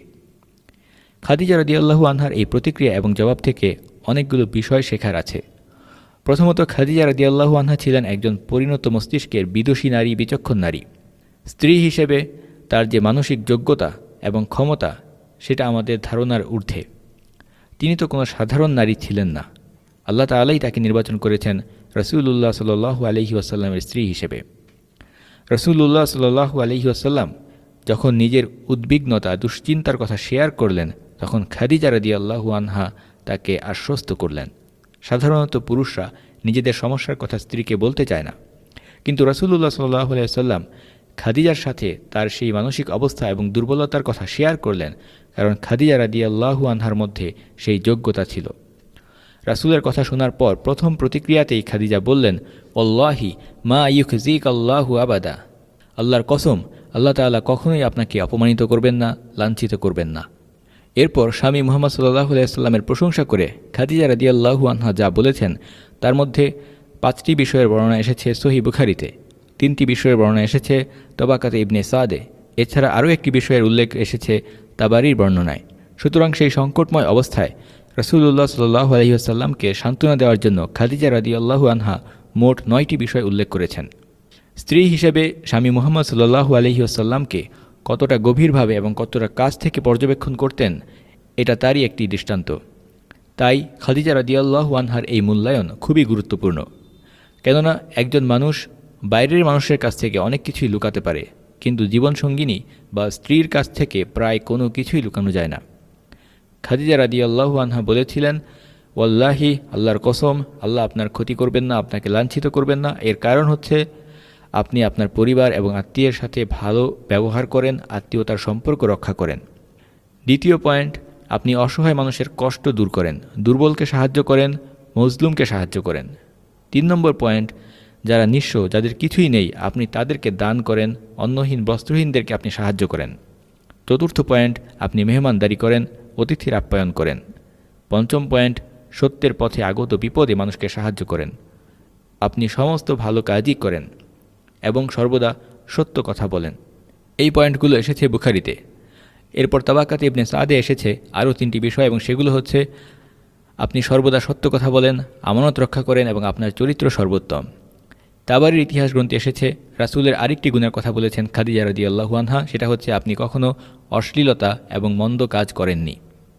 খাদিজা রাদিয়াল্লাহু আনহার এই প্রতিক্রিয়া এবং জবাব থেকে অনেকগুলো বিষয় শেখার আছে। প্রথমত, খাদিজা রাদিয়াল্লাহু আনহা ছিলেন একজন পরিণত মস্তিষ্কের বিদুষী নারী, বিচক্ষণ নারী। স্ত্রী হিসেবে তার যে মানসিক যোগ্যতা এবং ক্ষমতা সেটা আমাদের ধারণার ঊর্ধ্বে। তিনি তো কোনো সাধারণ নারী ছিলেন না। আল্লাহ তাআলাই তাকে নির্বাচন করেছেন রাসূলুল্লাহ সাল্লাল্লাহু আলাইহি ওয়াসাল্লামের স্ত্রী হিসেবে। রাসূলুল্লাহ সাল্লাল্লাহু আলাইহি ওয়াসাল্লাম যখন নিজের উদ্বিগ্নতা, দুশ্চিন্তার কথা শেয়ার করলেন, তখন খাদিজা রাদিয়াল্লাহু আনহা তাকে আশ্বস্ত করলেন। সাধারণত পুরুষরা নিজেদের সমস্যার কথা স্ত্রীকে বলতে চায় না, কিন্তু রাসূলুল্লাহ সাল্লাল্লাহু আলাইহি ওয়াসাল্লাম খাদিজার সাথে তার সেই মানসিক অবস্থা এবং দুর্বলতার কথা শেয়ার করলেন, কারণ খাদিজা রাদিয়াল্লাহু আনহার মধ্যে সেই যোগ্যতা ছিল। রাসূলের কথা শোনার পর প্রথম প্রতিক্রিয়াতেই খাদিজা বললেন, ওয়াল্লাহি মা ইউখজিক আল্লাহু আবাদা, আল্লাহর কসম, আল্লাহ তাআলা কখনোই আপনাকে অপমানিত করবেন না, লাঞ্ছিত করবেন না। এরপর স্বামী মুহাম্মদ সাল্লাল্লাহু আলাইহি ওয়াসাল্লামের প্রশংসা করে খাদিজা রাদিয়াল্লাহু আনহা যা বলেছেন তার মধ্যে পাঁচটি বিষয়ের বর্ণনা এসেছে সহিহ বুখারীতে, তিনটি বিষয়ের বর্ণনা এসেছে তবাকাতে ইবনে সাদে, এছাড়া আরও একটি বিষয়ের উল্লেখ এসেছে তাবারির বর্ণনায়। সুতরাং সেই সংকটময় অবস্থায় রাসূলুল্লাহ সাল্লাল্লাহু আলাইহি ওয়াসাল্লামকে সান্ত্বনা দেওয়ার জন্য খাদিজা রাদিয়াল্লাহু আনহা মোট নয়টি বিষয় উল্লেখ করেছেন। স্ত্রী হিসেবে স্বামী মুহাম্মদ সাল্লাল্লাহু আলাইহি ওয়াসাল্লামকে কতটা গভীরভাবে এবং কতটা কাছ থেকে পর্যবেক্ষণ করতেন এটা তারই একটি দৃষ্টান্ত। তাই খাদিজা রাদিয়াল্লাহু আনহার এই মূল্যায়ন খুবই গুরুত্বপূর্ণ। কেননা একজন মানুষ বাইরের মানুষের কাছ থেকে অনেক কিছুই লুকাতে পারে, কিন্তু জীবনসঙ্গিনী বা স্ত্রীর কাছ থেকে প্রায় কোনো কিছুই লুকানো যায় না। খাদিজা রাদিয়াল্লাহু আনহা বলেছিলেন, ওয়াল্লাহি, আল্লাহর কসম, আল্লাহ আপনার ক্ষতি করবেন না, আপনাকে লাঞ্ছিত করবেন না। এর কারণ হচ্ছে আপনি আপনার পরিবার এবং আত্মীয়ের সাথে ভালো ব্যবহার করেন, আত্মীয়তার সম্পর্ক রক্ষা করেন। দ্বিতীয় পয়েন্ট, আপনি অসহায় মানুষের কষ্ট দূর করেন, দুর্বলকে সাহায্য করেন, মজলুমকে সাহায্য করেন। তিন নম্বর পয়েন্ট, যারা নিঃস্ব, যাদের কিছুই নেই, আপনি তাদেরকে দান করেন, অন্নহীন বস্ত্রহীনদেরকে আপনি সাহায্য করেন। চতুর্থ পয়েন্ট, আপনি মেহমানদারি করেন, অতিথির আপ্যায়ন করেন। পঞ্চম পয়েন্ট, সত্যের পথে আগত বিপদে মানুষকে সাহায্য করেন। আপনি সমস্ত ভালো কাজই করেন এবং সর্বদা সত্য কথা বলেন। এই পয়েন্টগুলো এসেছে বুখারীতে। এরপর তাবাকাতে ইবনে সাদে এসেছে আরও তিনটি বিষয়, এবং সেগুলো হচ্ছে আপনি সর্বদা সত্য কথা বলেন, আমানত রক্ষা করেন এবং আপনার চরিত্র সর্বোত্তম। তাবারির ইতিহাস গ্রন্থে এসেছে রাসূলের আরেকটি গুণের কথা বলেছেন খাদিজা রাদিয়াল্লাহু আনহা, সেটা হচ্ছে আপনি কখনো অশ্লীলতা এবং মন্দ কাজ করেননি।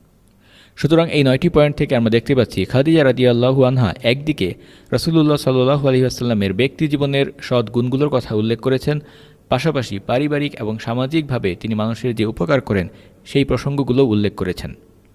সুতরাং এই নয়টি পয়েন্ট থেকে আমরা দেখতে পাচ্ছি খাদিজা রাদিয়াল্লাহু আনহা একদিকে রাসূলুল্লাহ সাল্লাল্লাহু আলাইহি ওয়াসাল্লামের ব্যক্তি জীবনের সৎ গুণগুলোর কথা উল্লেখ করেছেন, পাশাপাশি পারিবারিক এবং সামাজিকভাবে তিনি মানুষের যে উপকার করেন সেই প্রসঙ্গগুলো উল্লেখ করেছেন।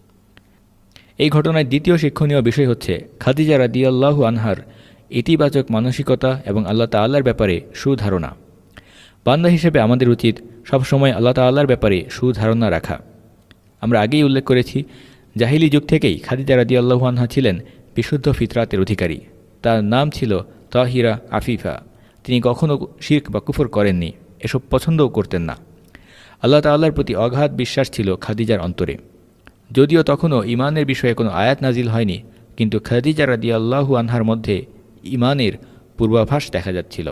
এই ঘটনায় দ্বিতীয় শিক্ষণীয় বিষয় হচ্ছে খাদিজা রাদিয়াল্লাহু আনহার ইতিবাচক মানসিকতা এবং আল্লাহ তাআলার ব্যাপারে সুধারণা। বান্দা হিসেবে আমাদের উচিত সবসময় আল্লাহ তাআলার ব্যাপারে সুধারণা রাখা। আমরা আগেই উল্লেখ করেছি, জাহিলি যুগ থেকেই খাদিজা রাদিয়াল্লাহু আনহা ছিলেন বিশুদ্ধ ফিতরাতের অধিকারী। তার নাম ছিল তাহিরা আফিফা। তিনি কখনও শিরক বা কুফর করেননি, এসব পছন্দও করতেন না। আল্লাহ তাআলার প্রতি অগাধ বিশ্বাস ছিল খাদিজার অন্তরে। যদিও তখনও ইমানের বিষয়ে কোনো আয়াত নাজিল হয়নি, কিন্তু খাদিজা রাদিয়াল্লাহু আনহার মধ্যে ইমানের পূর্বাভাস দেখা যাচ্ছিল।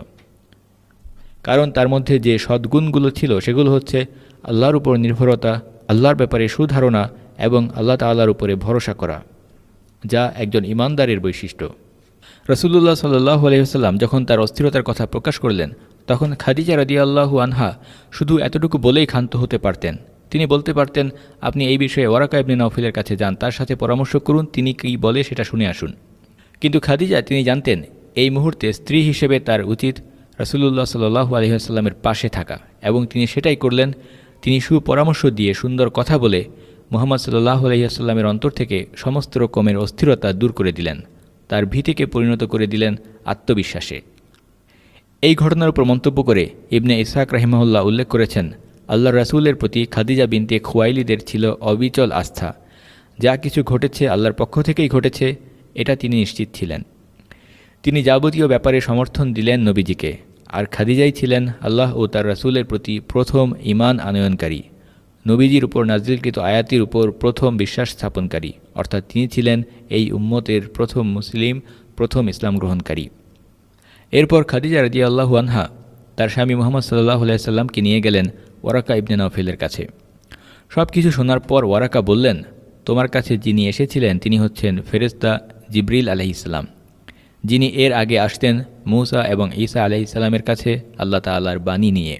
কারণ তার মধ্যে যে সদ্গুণগুলো ছিল সেগুলো হচ্ছে আল্লাহর উপর নির্ভরতা, আল্লাহর ব্যাপারে সুধারণা এবং আল্লাহ তাআলার উপরে ভরসা করা, যা একজন ইমানদারের বৈশিষ্ট্য। রাসূলুল্লাহ সাল্লাল্লাহু আলাইহি ওয়াসাল্লাম যখন তার অস্থিরতার কথা প্রকাশ করলেন, তখন খাদিজা রাদিয়াল্লাহু আনহা শুধু এতটুকু বলেই ক্ষান্ত হতে পারতেন। তিনি বলতে পারতেন, আপনি এই বিষয়ে ওয়ারাকা ইবনে নওফলের কাছে যান, তার সাথে পরামর্শ করুন, তিনি কী বলে সেটা শুনে আসুন। কিন্তু খাদিজা তিনি জানতেন এই মুহূর্তে স্ত্রী হিসেবে তার উচিত রাসূলুল্লাহ সাল্লাল্লাহু আলাইহি ওয়াসাল্লামের পাশে থাকা, এবং তিনি সেটাই করলেন। তিনি সুপরামর্শ দিয়ে, সুন্দর কথা বলে মুহাম্মদ সাল্লাল্লাহু আলাইহি ওয়াসাল্লামের অন্তর থেকে সমস্ত রকমের অস্থিরতা দূর করে দিলেন, তার ভীতিকে পরিণত করে দিলেন আত্মবিশ্বাসে। এই ঘটনার উপর মন্তব্য করে ইবনে ইসহাক রাহিমাহুল্লাহ উল্লেখ করেছেন, আল্লাহর রাসূলের প্রতি খাদিজা বিনতে খুয়াইলিদের ছিল অবিচল আস্থা, যা কিছু ঘটেছে আল্লাহর পক্ষ থেকেই ঘটেছে, এটা তিনি নিশ্চিত ছিলেন। তিনি যাবতীয় ব্যাপারে সমর্থন দিলেন নবীজিকে, আর খাদিজাই ছিলেন আল্লাহ ও তার রাসূলের প্রতি প্রথম ঈমান আনয়নকারী, নবীজির উপর নাজিলকৃত আয়াতের উপর প্রথম বিশ্বাস স্থাপনকারী, অর্থাৎ তিনি ছিলেন এই উম্মতের প্রথম মুসলিম, প্রথম ইসলাম গ্রহণকারী। এরপর খাদিজা রাদিয়াল্লাহু আনহা তার স্বামী মুহাম্মদ সাল্লাল্লাহু আলাইহি সাল্লামকে নিয়ে গেলেন ওয়ারাকা ইবনে নওফেলের কাছে। সব কিছু শোনার পর ওয়ারাকা বললেন, তোমার কাছে যিনি এসেছিলেন তিনি হচ্ছেন ফেরেশতা জিবরিল আলাইহিস সালাম, যিনি এর আগে আসতেন মূসা এবং ঈসা আলাইহিস সালামের কাছে আল্লাহ তাআলার বাণী নিয়ে।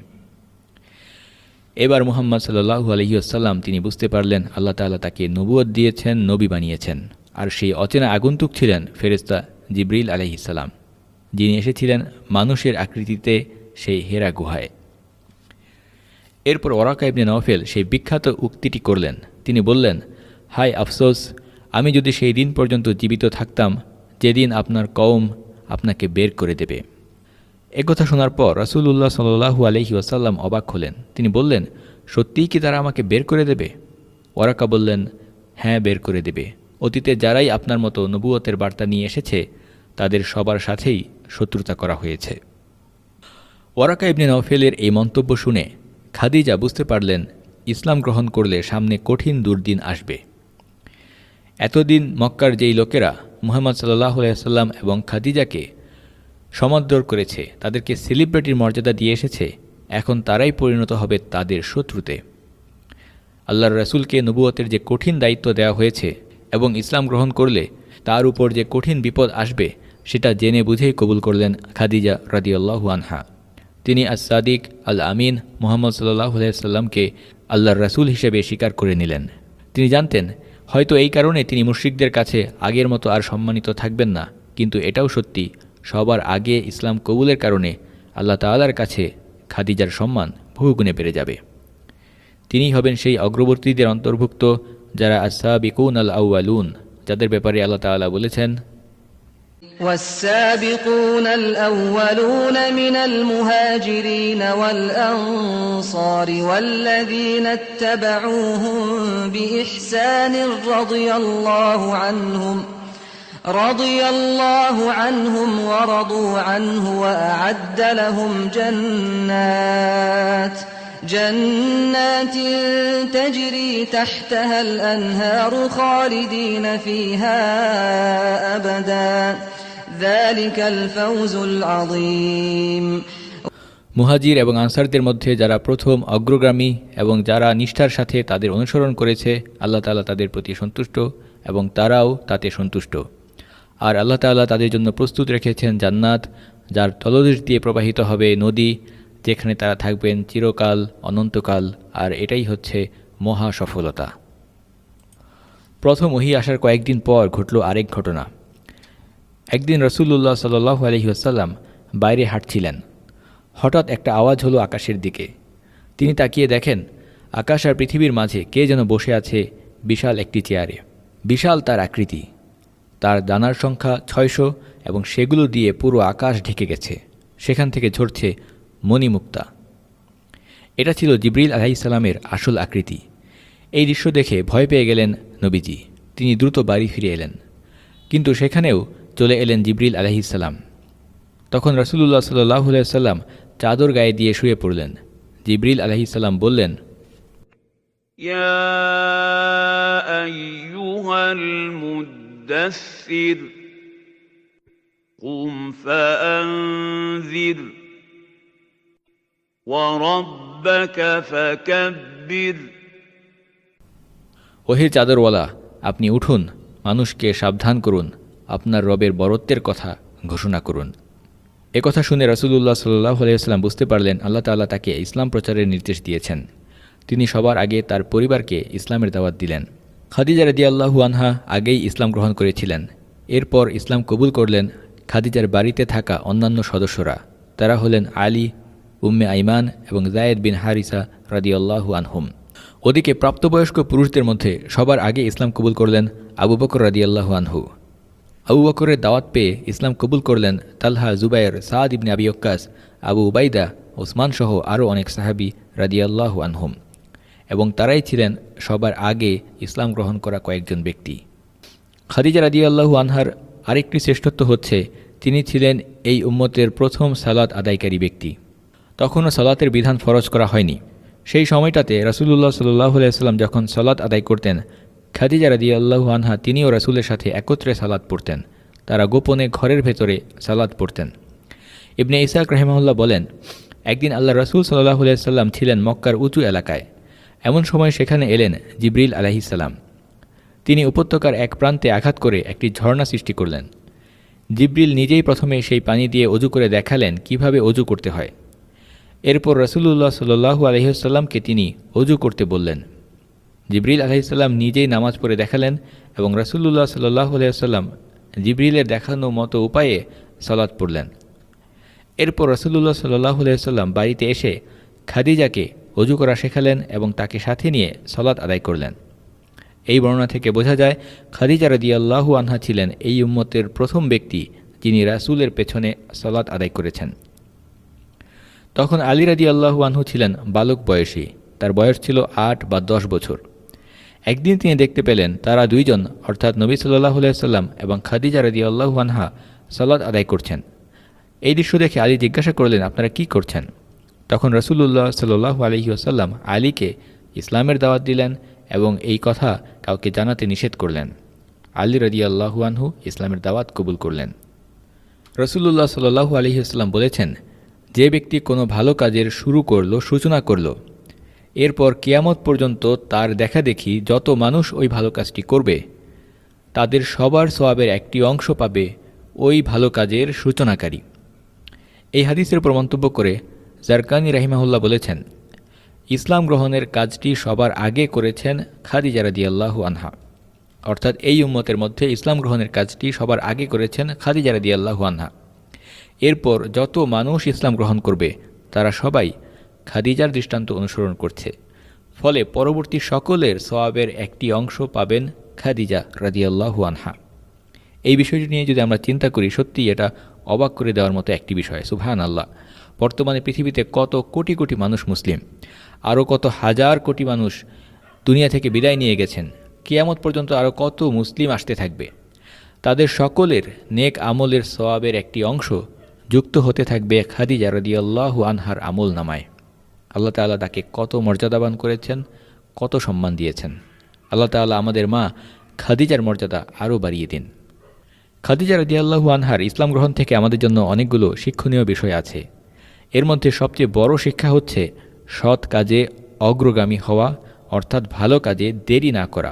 এবার মুহাম্মদ সাল্লাল্লাহু আলাইহি ওয়াসাল্লাম তিনি বুঝতে পারলেন আল্লাহ তাআলা তাকে নবুয়ত দিয়েছেন, নবী বানিয়েছেন, আর সেই অচেনা আগন্তুক ছিলেন ফেরেশতা জিবরিল আলাইহিস সালাম, যিনি এসেছিলেন মানুষের আকৃতিতে সেই হেরা গুহায়। এরপর ওয়ারাকা ইবনে নওফেল সেই বিখ্যাত উক্তিটি করলেন। তিনি বললেন, হায় আফসোস, আমি যদি সেই দিন পর্যন্ত জীবিত থাকতাম যেদিন আপনার কওম আপনাকে বের করে দেবে। একথা শোনার পর রাসূলুল্লাহ সাল্লাল্লাহু আলাইহি ওয়াসাল্লাম অবাক হলেন। তিনি বললেন, সত্যিই কি তারা আমাকে বের করে দেবে? ওয়ারাকা বললেন, হ্যাঁ, বের করে দেবে। অতীতে যারাই আপনার মতো নবুয়তের বার্তা নিয়ে এসেছে তাদের সবার সাথেই শত্রুতা করা হয়েছে। ওয়ারাকা ইবনে নওফেলের এই মন্তব্য শুনে খাদিজা বুঝতে পারলেন ইসলাম গ্রহণ করলে সামনে কঠিন দুর্দিন আসবে। এতদিন মক্কার যেই লোকেরা মুহাম্মদ সাল্লাল্লাহু আলাইহি ওয়াসাল্লাম এবং খাদিজাকে সমাদর করেছে, তাদেরকে সেলিব্রিটির মর্যাদা দিয়ে এসেছে, এখন তারাই পরিণত হবে তাদের শত্রুতে। আল্লাহর রাসূলকে নবুয়তের যে কঠিন দায়িত্ব দেওয়া হয়েছে এবং ইসলাম গ্রহণ করলে তার উপর যে কঠিন বিপদ আসবে সেটা জেনে বুঝেই কবুল করলেন খাদিজা রাদিয়াল্লাহু আনহা। তিনি আস-সাদিক আল আমিন মুহাম্মদ সাল্লাল্লাহু আলাইহি ওয়াসাল্লামকে আল্লাহর রাসূল হিসেবে স্বীকার করে নিলেন। তিনি জানতেন হয়তো এই কারণে তিনি মুশরিকদের কাছে আগের মতো আর সম্মানিত থাকবেন না, কিন্তু এটাও সত্যি, সবার আগে ইসলাম কবুলের কারণে আল্লাহ তাআলার কাছে খাদিজার সম্মান বহুগুণে বেড়ে যাবে। তিনিই হবেন সেই অগ্রবর্তীদের অন্তর্ভুক্ত যারা আস-সাবিকুন আল আউয়ালুন, যাদের ব্যাপারে আল্লাহ তাআলা বলেছেন, والسابقون الأولون من المهاجرين والأنصار والذين اتبعوهم بإحسان رضي الله عنهم رضي الله عنهم ورضوا عنه وأعد لهم جنات جنات تجري تحتها الأنهار خالدين فيها أبدا ذلك الفوز العظيم। মুহাজির এবং আনসারদের মধ্যে যারা প্রথম অগ্রগামী এবং যারা নিষ্ঠার সাথে তাদের অনুসরণ করেছে, আল্লাহ তাআলা তাদের প্রতি সন্তুষ্ট এবং তারাও তাতে সন্তুষ্ট। আর আল্লাহ তাআলা তাদের জন্য প্রস্তুত রেখেছেন জান্নাত, যার তলদেশ দিয়ে প্রবাহিত হবে নদী, যেখানে তারা থাকবেন চিরকাল, অনন্তকাল। আর এটাই হচ্ছে মহা সফলতা। প্রথম ওহী আসার কয়েকদিন পর ঘটল আরেক ঘটনা। একদিন রাসূলুল্লাহ সাল্লাল্লাহু আলাইহি ওয়াসাল্লাম বাইরে হাঁটছিলেন। হঠাৎ একটা আওয়াজ হলো আকাশের দিকে। তিনি তাকিয়ে দেখেন আকাশ আর পৃথিবীর মাঝে কে যেন বসে আছে বিশাল একটি চেয়ারে। বিশাল তার আকৃতি, তার দানার সংখ্যা ছয়শো এবং সেগুলো দিয়ে পুরো আকাশ ঢেকে গেছে। সেখান থেকে ঝরছে মণিমুক্তা। এটা ছিল জিবরিল আলাইহিস সালামের আসল আকৃতি। এই দৃশ্য দেখে ভয় পেয়ে গেলেন নবীজি। তিনি দ্রুত বাড়ি ফিরে এলেন, কিন্তু সেখানেও চলে এলেন জিবরিল আলাইহিস সালাম। তখন রাসূলুল্লাহ সাল্লাল্লাহু আলাইহি ওয়াসাল্লাম চাদর গায়ে দিয়ে শুয়ে পড়লেন। জিবরিল আলাইহিস সালাম বললেন, ইয়া আইয়ুহাল মুদ্দাসসির কুম ফাআনযির ওয়া রাব্বাকা ফাকাব্বির। ওহে চাদরওয়ালা, আপনি উঠুন, মানুষকে সাবধান করুন, আপনার রবের বরত্বের কথা ঘোষণা করুন। একথা শুনে রাসূলুল্লাহ সাল্লাল্লাহু আলাইহি ওয়াসাল্লাম বুঝতে পারলেন আল্লাহ তাআলা তাকে ইসলাম প্রচারের নির্দেশ দিয়েছেন। তিনি সবার আগে তার পরিবারকে ইসলামের দাওয়াত দিলেন। খাদিজা রাদিয়াল্লাহু আনহা আগেই ইসলাম গ্রহণ করেছিলেন। এরপর ইসলাম কবুল করলেন খাদিজার বাড়িতে থাকা অন্যান্য সদস্যরা। তারা হলেন আলী, উম্মে আইমান এবং যায়েদ বিন হারিসা রাদিয়াল্লাহু আনহুম। ওদিকে প্রাপ্তবয়স্ক পুরুষদের মধ্যে সবার আগে ইসলাম কবুল করলেন আবু বকর রাদিয়াল্লাহু আনহু। আবু বকরের দাওয়াত পেয়ে ইসলাম কবুল করলেন তালহা, জুবায়ের, সাদ ইবনে আবি ওয়াক্কাস, আবু উবাইদা, ওসমান সহ আরও অনেক সাহাবী রাদিয়াল্লাহু আনহুম। এবং তারাই ছিলেন সবার আগে ইসলাম গ্রহণ করা কয়েকজন ব্যক্তি। খাদিজা রাদিয়াল্লাহু আনহার আরেকটি শ্রেষ্ঠত্ব হচ্ছে তিনি ছিলেন এই উম্মতের প্রথম সালাত আদায়কারী ব্যক্তি। তখনও সালাতের বিধান ফরজ করা হয়নি। সেই সময়টাতে রাসূলুল্লাহ সাল্লাল্লাহু আলাইহি ওয়াসাল্লাম যখন সালাত আদায় করতেন, খাদিজা রাদিয়াল্লাহু আনহা তিনিও রাসূলের সাথে একত্রে সালাত পড়তেন। তারা গোপনে ঘরের ভেতরে সালাত পড়তেন। ইবনে ইসহাক রাহিমাহুল্লাহ বলেন, একদিন আল্লাহ রাসূল সাল্লাল্লাহু আলাইহি ওয়াসাল্লাম ছিলেন মক্কার উঁচু এলাকায়। এমন সময় সেখানে এলেন জিবরিল আলাইহিস সালাম। তিনি উপত্যকার এক প্রান্তে আঘাত করে একটি ঝর্ণা সৃষ্টি করলেন। জিবরিল নিজেই প্রথমে সেই পানি দিয়ে অজু করে দেখালেন কিভাবে অজু করতে হয়। এরপর রাসূলুল্লাহ সাল্লাল্লাহু আলাইহি ওয়াসাল্লামকে তিনি অজু করতে বললেন। জিবরিল আলাইহিস সালাম নিজেই নামাজ পড়ে দেখালেন এবং রাসূলুল্লাহ সাল্লাল্লাহু আলাইহি ওয়াসাল্লাম জিবরিলের দেখানো মতো উপায়ে সালাত পড়লেন। এরপর রাসূলুল্লাহ সাল্লাল্লাহু আলাইহি ওয়াসাল্লাম বাড়িতে এসে খাদিজাকে অজু করা শেখালেন এবং তাকে সাথে নিয়ে সালাত আদায় করলেন। এই বর্ণনা থেকে বোঝা যায় খাদিজা রাদিয়াল্লাহু আনহা ছিলেন এই উম্মতের প্রথম ব্যক্তি যিনি রাসূলের পেছনে সালাত আদায় করেছেন। তখন আলী রাদিয়াল্লাহু আনহু ছিলেন বালক বয়সী, তার বয়স ছিল আট বা দশ বছর। একদিন তিনি দেখতে পেলেন তারা দুইজন অর্থাৎ নবী সাল্লাল্লাহু আলাইহি ওয়াসাল্লাম এবং খাদিজা রাদিয়াল্লাহু আনহা সালাত আদায় করছেন। এই দৃশ্য দেখে আলী জিজ্ঞাসা করলেন, আপনারা কি করছেন? তখন রাসূলুল্লাহ সাল্লাল্লাহু আলাইহি ওয়াসাল্লাম আলীকে ইসলামের দাওয়াত দিলেন এবং এই কথা কাউকে জানাতে নিষেধ করলেন। আলী রাদিয়াল্লাহু আনহু ইসলামের দাওয়াত কবুল করলেন। রাসূলুল্লাহ সাল্লাল্লাহু আলাইহি ওয়াসাল্লাম বলেছেন, যে ব্যক্তি কোনো ভালো কাজের শুরু করলো, সূচনা করলো, এরপর কিয়ামত পর্যন্ত তার দেখা দেখি যত মানুষ ওই ভালো কাজটি করবে তাদের সবার সওয়াবের একটি অংশ পাবে ওই ভালো কাজের সূচনাকারী। এই হাদিসের উপর মন্তব্য করে জারকানি রাহিমাহুল্লাহ বলেছেন, ইসলাম গ্রহণের কাজটি সবার আগে করেছেন খাদিজা রাদিয়াল্লাহু আনহা, অর্থাৎ এই উম্মতের মধ্যে ইসলাম গ্রহণের কাজটি সবার আগে করেছেন খাদিজা রাদিয়াল্লাহু আনহা। এরপর যত মানুষ ইসলাম গ্রহণ করবে তারা সবাই খাদিজার দৃষ্টান্ত অনুসরণ করছে, ফলে পরবর্তী সকলের সওয়াবের একটি অংশ পাবেন খাদিজা রাদিয়াল্লাহু আনহা। এই বিষয়টি নিয়ে যদি আমরা চিন্তা করি, সত্যিই এটা অবাক করে দেওয়ার মতো একটি বিষয়। সুবহানাল্লাহ, বর্তমানে পৃথিবীতে কত কোটি কোটি মানুষ মুসলিম, আরও কত হাজার কোটি মানুষ দুনিয়া থেকে বিদায় নিয়ে গেছেন, কিয়ামত পর্যন্ত আরও কত মুসলিম আসতে থাকবে। তাদের সকলের নেক আমলের সওয়াবের একটি অংশ যুক্ত হতে থাকবে খাদিজা রাদিয়াল্লাহু আনহার আমল নামায়। আল্লাহ তাআলা তাকে কত মর্যাদাবান করেছেন, কত সম্মান দিয়েছেন। আল্লাহ তাআলা আমাদের মা খাদিজার মর্যাদা আরও বাড়িয়ে দিন। খাদিজা রাদিয়াল্লাহু আনহার ইসলাম গ্রহণ থেকে আমাদের জন্য অনেকগুলো শিক্ষণীয় বিষয় আছে। এর মধ্যে সবচেয়ে বড় শিক্ষা হচ্ছে সৎ কাজে অগ্রগামী হওয়া, অর্থাৎ ভালো কাজে দেরি না করা।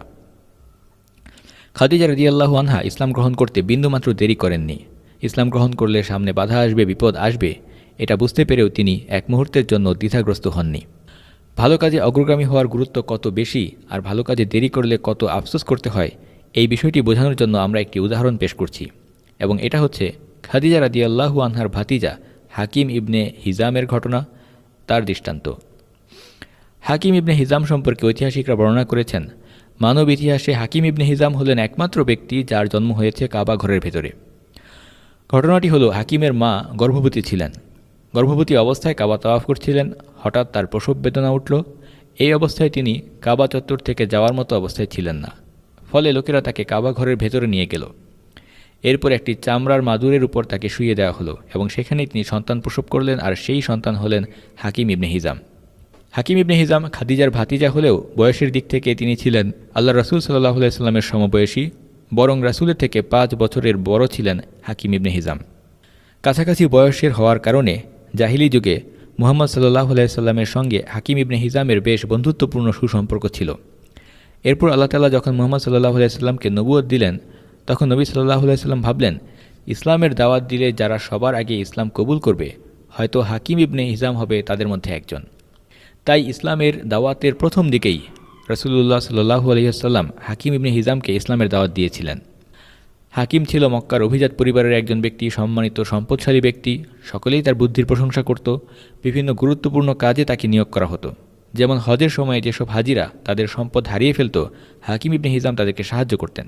খাদিজা রাদিয়াল্লাহু আনহা ইসলাম গ্রহণ করতে বিন্দুমাত্র দেরি করেননি। ইসলাম গ্রহণ করলে সামনে বাধা আসবে, বিপদ আসবে, এটা বুঝতে পেরেও তিনি এক মুহূর্তের জন্য দ্বিধাগ্রস্ত হননি। ভালো কাজে অগ্রগামী হওয়ার গুরুত্ব কত বেশি আর ভালো কাজে দেরি করলে কত আফসোস করতে হয়, এই বিষয়টি বোঝানোর জন্য আমরা একটি উদাহরণ পেশ করছি, এবং এটা হচ্ছে খাদিজা রাদিয়াল্লাহু আনহার ভাতিজা হাকিম ইবনে হিজামের ঘটনা, তার দৃষ্টান্ত। হাকিম ইবনে হিজাম সম্পর্কে ঐতিহাসিকরা বর্ণনা করেছেন, মানব ইতিহাসে হাকিম ইবনে হিজাম হলেন একমাত্র ব্যক্তি যার জন্ম হয়েছে কাবা ঘরের ভেতরে। ঘটনাটি হলো, হাকিমের মা গর্ভবতী ছিলেন। গর্ভবতী অবস্থায় কাবা তাওয়াফ করছিলেন, হঠাৎ তার প্রসব বেদনা উঠল। এই অবস্থায় তিনি কাবা চত্বর থেকে যাওয়ার মতো অবস্থায় ছিলেন না, ফলে লোকেরা তাকে কাবা ঘরের ভেতরে নিয়ে গেল। এরপর একটি চামড়ার মাদুরের উপর তাকে শুইয়ে দেওয়া হলো এবং সেখানেই তিনি সন্তান প্রসব করলেন, আর সেই সন্তান হলেন হাকিম ইবনে হিজাম। হাকিম ইবনে হিজাম খাদিজার ভাতিজা হলেও বয়সের দিক থেকে তিনি ছিলেন আল্লাহ রাসূল সাল্লাল্লাহু আলাইহি ওয়াসাল্লামের সমবয়সী, বরং রাসূলের থেকে পাঁচ বছরের বড় ছিলেন হাকিম ইবনে হিজাম। কাছাকাছি বয়সের হওয়ার কারণে জাহিলি যুগে মুহাম্মদ সাল্লাল্লাহু আলাইহি ওয়াসাল্লামের সঙ্গে হাকিম ইবনে হিজামের বেশ বন্ধুত্বপূর্ণ সুসম্পর্ক ছিল। এরপর আল্লাহ তাআলা যখন মুহাম্মদ সাল্লাল্লাহু আলাইহি ওয়াসাল্লামকে নবুয়ত দিলেন, তখন নবী সাল্লাল্লাহু আলাইহি ওয়াসাল্লাম ভাবলেন, ইসলামের দাওয়াত দিলে যারা সবার আগে ইসলাম কবুল করবে, হয়তো হাকিম ইবনে হিজাম হবে তাদের মধ্যে একজন। তাই ইসলামের দাওয়াতের প্রথম দিকেই রাসূলুল্লাহ সাল্লাল্লাহু আলাইহি ওয়াসাল্লাম হাকিম ইবনে হিজামকে ইসলামের দাওয়াত দিয়েছিলেন। হাকিম ছিল মক্কার অভিজাত পরিবারের একজন ব্যক্তি, সম্মানিত সম্পদশালী ব্যক্তি। সকলেই তার বুদ্ধির প্রশংসা করত। বিভিন্ন গুরুত্বপূর্ণ কাজে তাকে নিয়োগ করা হতো, যেমন হজের সময় যেসব হাজিরা তাদের সম্পদ হারিয়ে ফেলত, হাকিম ইবনে হিজাম তাদেরকে সাহায্য করতেন।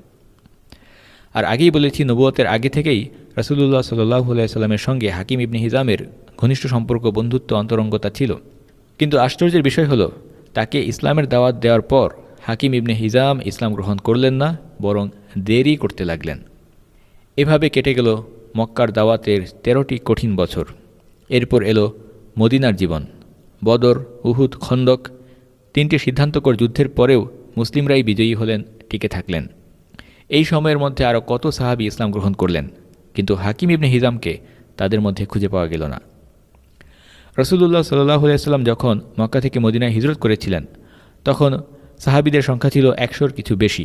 আর আগেই বলেছি, নবুয়তের আগে থেকেই রাসূলুল্লাহ সাল্লাল্লাহু আলাইহি ওয়াসাল্লামের সঙ্গে হাকিম ইবনে হিজামের ঘনিষ্ঠ সম্পর্ক, বন্ধুত্ব, অন্তরঙ্গতা ছিল। কিন্তু আশ্চর্যের বিষয় হলো, তাকে ইসলামের দাওয়াত দেওয়ার পর হাকিম ইবনে হিজাম ইসলাম গ্রহণ করলেন না, বরং দেরি করতে লাগলেন। এভাবে কেটে গেল মক্কার দাওয়াতের তেরোটি কঠিন বছর। এরপর এলো মদিনার জীবন। বদর, উহুদ, খন্দক তিনটি সিদ্ধান্তকর যুদ্ধের পরেও মুসলিমরাই বিজয়ী হলেন, টিকে থাকলেন। এই সময়ের মধ্যে আরও কত সাহাবী ইসলাম গ্রহণ করলেন, কিন্তু হাকিম ইবনে হিজামকে তাদের মধ্যে খুঁজে পাওয়া গেল না। রাসূলুল্লাহ সাল্লাল্লাহু আলাইহি ওয়াসাল্লাম যখন মক্কা থেকে মদিনায় হিজরত করেছিলেন, তখন সাহাবীদের সংখ্যা ছিল একশোর কিছু বেশি।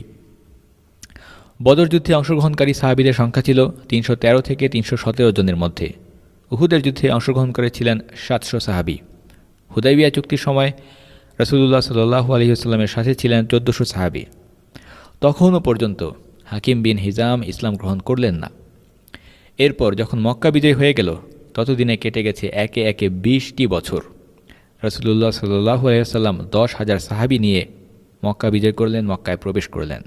বদর যুদ্ধে অংশগ্রহণকারী সাহাবীদের সংখ্যা ছিল তিনশো তেরো থেকে তিনশো সতেরো জনের মধ্যে। উহুদের যুদ্ধে অংশগ্রহণ করেছিলেন সাতশো সাহাবী। হুদাইবিয়া চুক্তির সময় রাসূলুল্লাহ সাল্লাল্লাহু আলাইহি ওয়াসাল্লামের সাথে ছিলেন চোদ্দশো সাহাবী। তখনও পর্যন্ত হাকিম বিন হিজাম ইসলাম গ্রহণ করলেন না। এরপর যখন মক্কা বিজয় হয়ে গেল, ততদিনে কেটে গেছে একে একে বিশটি বছর। রাসূলুল্লাহ সাল্লাল্লাহু আলাইহি ওয়াসাল্লাম দশ হাজার সাহাবী নিয়ে মক্কা বিজয় করলেন, মক্কায় প্রবেশ করলেন।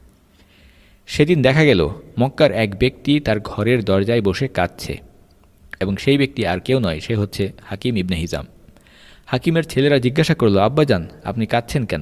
সেদিন দেখা গেল মক্কার এক ব্যক্তি তার ঘরের দরজায় বসে কাঁদছে, এবং সেই ব্যক্তি আর কেউ নয়, সে হচ্ছে হাকিম ইবনে হিজাম। হাকিমের ছেলেরা জিজ্ঞাসা করল, আব্বাজান, আপনি কাঁদছেন কেন?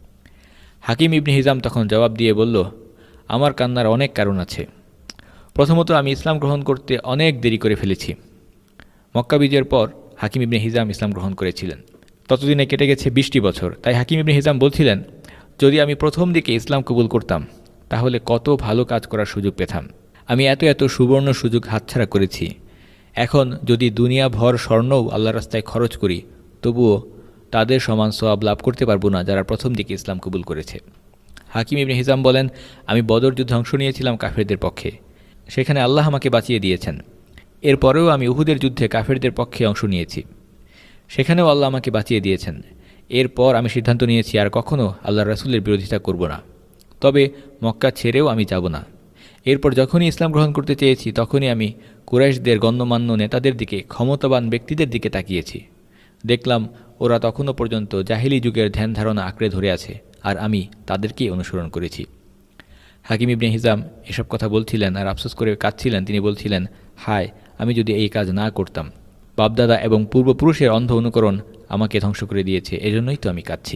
হাকিম ইবনে হিজাম তখন জবাব দিয়ে বলল, আমার কান্নার অনেক কারণ আছে। প্রথমত, আমি ইসলাম গ্রহণ করতে অনেক দেরি করে ফেলেছি। মক্কা বিজয়ের পর হাকিম ইবনে হিজাম ইসলাম গ্রহণ করেছিলেন। ততদিনে কেটে গেছে বিশটি বছর। তাই হাকিম ইবনে হিজাম বলছিলেন, যদি আমি প্রথম দিকে ইসলাম কবুল করতাম, তাহলে কত ভালো কাজ করার সুযোগ পেতাম। আমি এত এত সুবর্ণ সুযোগ হাতছাড়া করেছি। এখন যদি দুনিয়া ভর স্বর্ণও আল্লাহর রাস্তায় খরচ করি, তবুও তাদের সমান সওয়াব লাভ করতে পারবো না যারা প্রথম দিকে ইসলাম কবুল করেছে। হাকিম ইবনে হিজাম বলেন, আমি বদর যুদ্ধে অংশ নিয়েছিলাম কাফেরদের পক্ষে। সেখানে আল্লাহ আমাকে বাঁচিয়ে দিয়েছেন। এরপরেও আমি উহুদের যুদ্ধে কাফেরদের পক্ষে অংশ নিয়েছি। সেখানেও আল্লাহ আমাকে বাঁচিয়ে দিয়েছেন। এরপর আমি সিদ্ধান্ত নিয়েছি আর কখনও আল্লাহ রাসূলের বিরোধিতা করব না। তবে মক্কা ছেড়েও আমি যাব না। এরপর যখনই ইসলাম গ্রহণ করতে চেয়েছি, তখনই আমি কুরাইশদের গণ্যমান্য নেতাদের দিকে, ক্ষমতাবান ব্যক্তিদের দিকে তাকিয়েছি। দেখলাম ওরা তখনও পর্যন্ত জাহিলি যুগের ধ্যান ধারণা আঁকড়ে ধরে আছে, আর আমি তাদেরকেই অনুসরণ করেছি। হাকিম ইবনে হিজাম এসব কথা বলছিলেন আর আফসোস করে কাঁদছিলেন। তিনি বলছিলেন, হায়, আমি যদি এই কাজ না করতাম। বাপদাদা এবং পূর্বপুরুষের অন্ধ অনুকরণ আমাকে ধ্বংস করে দিয়েছে, এজন্যই তো আমি কাঁদছি।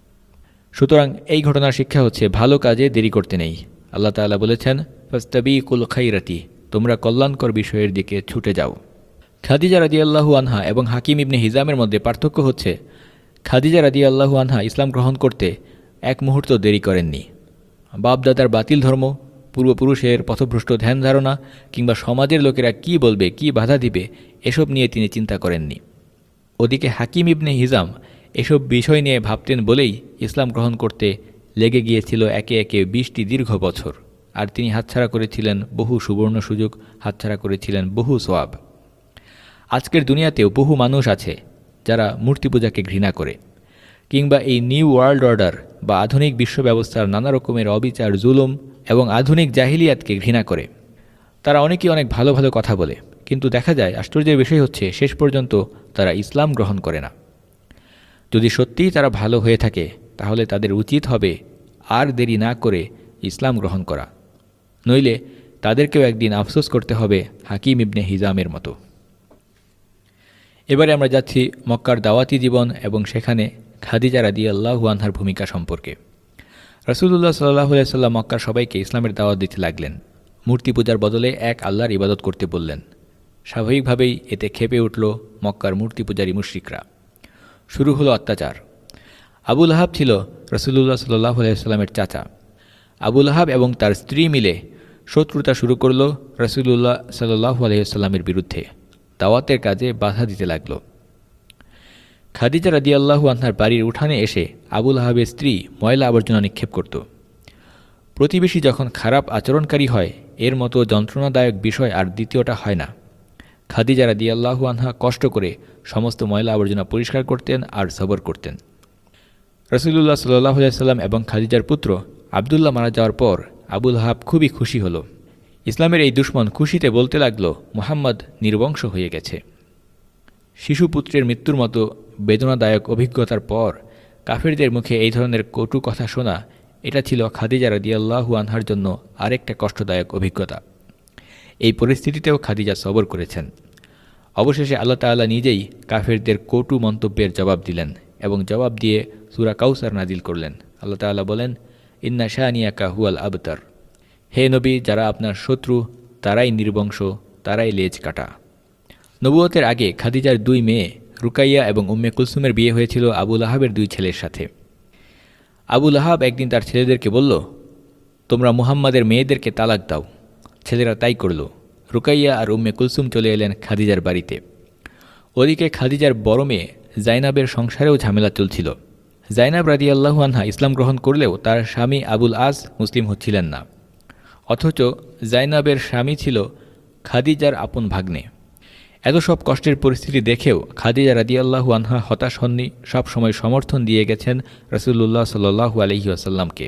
সুতরাং এই ঘটনার শিক্ষা হচ্ছে, ভালো কাজে দেরি করতে নেই। আল্লাহ তাআলা বলেছেন, ফাস্তাবিকুল খাইরাতি, তোমরা কল্যাণকর বিষয়ের দিকে ছুটে যাও। খাদিজা রাদিয়াল্লাহু আনহা এবং হাকিম ইবনে হিজামের মধ্যে পার্থক্য হচ্ছে, খাদিজা রাদিয়াল্লাহু আনহা ইসলাম গ্রহণ করতে এক মুহূর্ত দেরি করেননি। বাপদাদার বাতিল ধর্ম, পূর্বপুরুষের পথভ্রষ্ট ধ্যান ধারণা কিংবা সমাজের লোকেরা কি বলবে, কি বাধা দিবে, এসব নিয়ে তিনি চিন্তা করেননি। ওদিকে হাকিম ইবনে হিজাম এসব বিষয় নিয়ে ভাবতেন বলেই ইসলাম গ্রহণ করতে লেগে গিয়েছিল একে একে বিশটি দীর্ঘ বছর। আর তিনি হাতছাড়া করেছিলেন বহু সুবর্ণ সুযোগ, হাতছাড়া করেছিলেন বহু সওয়াব। আজকের দুনিয়াতেও বহু মানুষ আছে যারা মূর্তি পূজাকে ঘৃণা করে, কিংবা এই নিউ ওয়ার্ল্ড অর্ডার বা আধুনিক বিশ্ব ব্যবস্থার নানা রকমের অবিচার, জুলুম এবং আধুনিক জাহিলিয়াতকে ঘৃণা করে। তারা অনেকেই অনেক ভালো ভালো কথা বলে, কিন্তু দেখা যায় আশ্চর্যের বিষয় হচ্ছে শেষ পর্যন্ত তারা ইসলাম গ্রহণ করে না। যদি সত্যিই তারা ভালো হয়ে থাকে, তাহলে তাদের উচিত হবে আর দেরি না করে ইসলাম গ্রহণ করা, নইলে তাদেরকেও একদিন আফসোস করতে হবে হাকিম ইবনে হিজামের মতো। এবারে আমরা যাচ্ছি মক্কার দাওয়াতি জীবন এবং সেখানে খাদিজা রাদিয়াল্লাহু আনহার ভূমিকা সম্পর্কে। রাসূলুল্লাহ সাল্লাল্লাহু আলাইহি ওয়াসাল্লাম মক্কার সবাইকে ইসলামের দাওয়াত দিতে লাগলেন। মূর্তি পূজার বদলে এক আল্লাহর ইবাদত করতে বললেন। স্বাভাবিকভাবেই এতে ক্ষেপে উঠল মক্কার মূর্তি পূজারী মুশরিকরা। শুরু হলো অত্যাচার। আবু লাহাব ছিল রাসূলুল্লাহ সাল্লাল্লাহু আলাইহি ওয়াসাল্লামের চাচা। আবু লাহাব এবং তার স্ত্রী মিলে শত্রুতা শুরু করল রাসূলুল্লাহ সাল্লাল্লাহু আলাইহি ওয়াসাল্লামের বিরুদ্ধে। দাওয়াতের কাজে বাধা দিতে লাগল। খাদিজা রাদিয়াল্লাহু আনহার বাড়ির উঠানে এসে আবু লাহাবের স্ত্রী ময়লা আবর্জনা নিক্ষেপ করত। প্রতিবেশী যখন খারাপ আচরণকারী হয়, এর মতো যন্ত্রণাদায়ক বিষয় আর দ্বিতীয়টা হয় না। খাদিজা রাদিয়াল্লাহু আনহা কষ্ট করে সমস্ত ময়লা আবর্জনা পরিষ্কার করতেন আর সবর করতেন। রাসূলুল্লাহ সাল্লাল্লাহু আলাইহি ওয়াসাল্লাম এবং খাদিজার পুত্র আবদুল্লাহ মারা যাওয়ার পর আবু লাহাব খুবই খুশি হল। ইসলামের এই দুশমন খুশিতে বলতে লাগল, মুহাম্মদ নির্বংশ হয়ে গেছে। শিশুপুত্রের মৃত্যুর মতো বেদনাদায়ক অভিজ্ঞতার পর কাফেরদের মুখে এই ধরনের কটু কথা শোনা, এটা ছিল খাদিজা রাদিয়াল্লাহু আনহার জন্য আরেকটা কষ্টদায়ক অভিজ্ঞতা। এই পরিস্থিতিতেও খাদিজা সবর করেছেন। অবশেষে আল্লাহ তাআলা নিজেই কাফেরদের কটু মন্তব্যের জবাব দিলেন এবং জবাব দিয়ে সূরা কাউসার নাজিল করলেন। আল্লাহ তাআলা বলেন, ইন্না শানিয়াকা হুয়াল আবতার। হে নবী, যারা আপনার শত্রু তারাই নির্বংশ, তারাই লেজ কাটা। নবুয়তের আগে খাদিজার দুই মেয়ে রুকাইয়া এবং উম্মে কুলসুমের বিয়ে হয়েছিল আবু লাহাবের দুই ছেলের সাথে। আবু লাহাব একদিন তার ছেলেদেরকে বলল, তোমরা মুহাম্মাদের মেয়েদেরকে তালাক দাও। ছেলেরা তাই করল। রুকাইয়া আর উম্মে কুলসুম চলে এলেন খাদিজার বাড়িতে। ওদিকে খাদিজার বড় মেয়ে জাইনাবের সংসারেও ঝামেলা চলছিল। জাইনাব রাদিয়াল্লাহু আনহা ইসলাম গ্রহণ করলেও তার স্বামী আবুল আস মুসলিম হচ্ছিলেন না। অথচ জাইনাবের স্বামী ছিল খাদিজার আপন ভাগ্নে। এত সব কষ্টের পরিস্থিতি দেখেও খাদিজা রাদিয়াল্লাহু আনহা হতাশ হননি, সবসময় সমর্থন দিয়ে গেছেন রাসূলুল্লাহ সাল্লাল্লাহু আলাইহি ওয়াসাল্লামকে।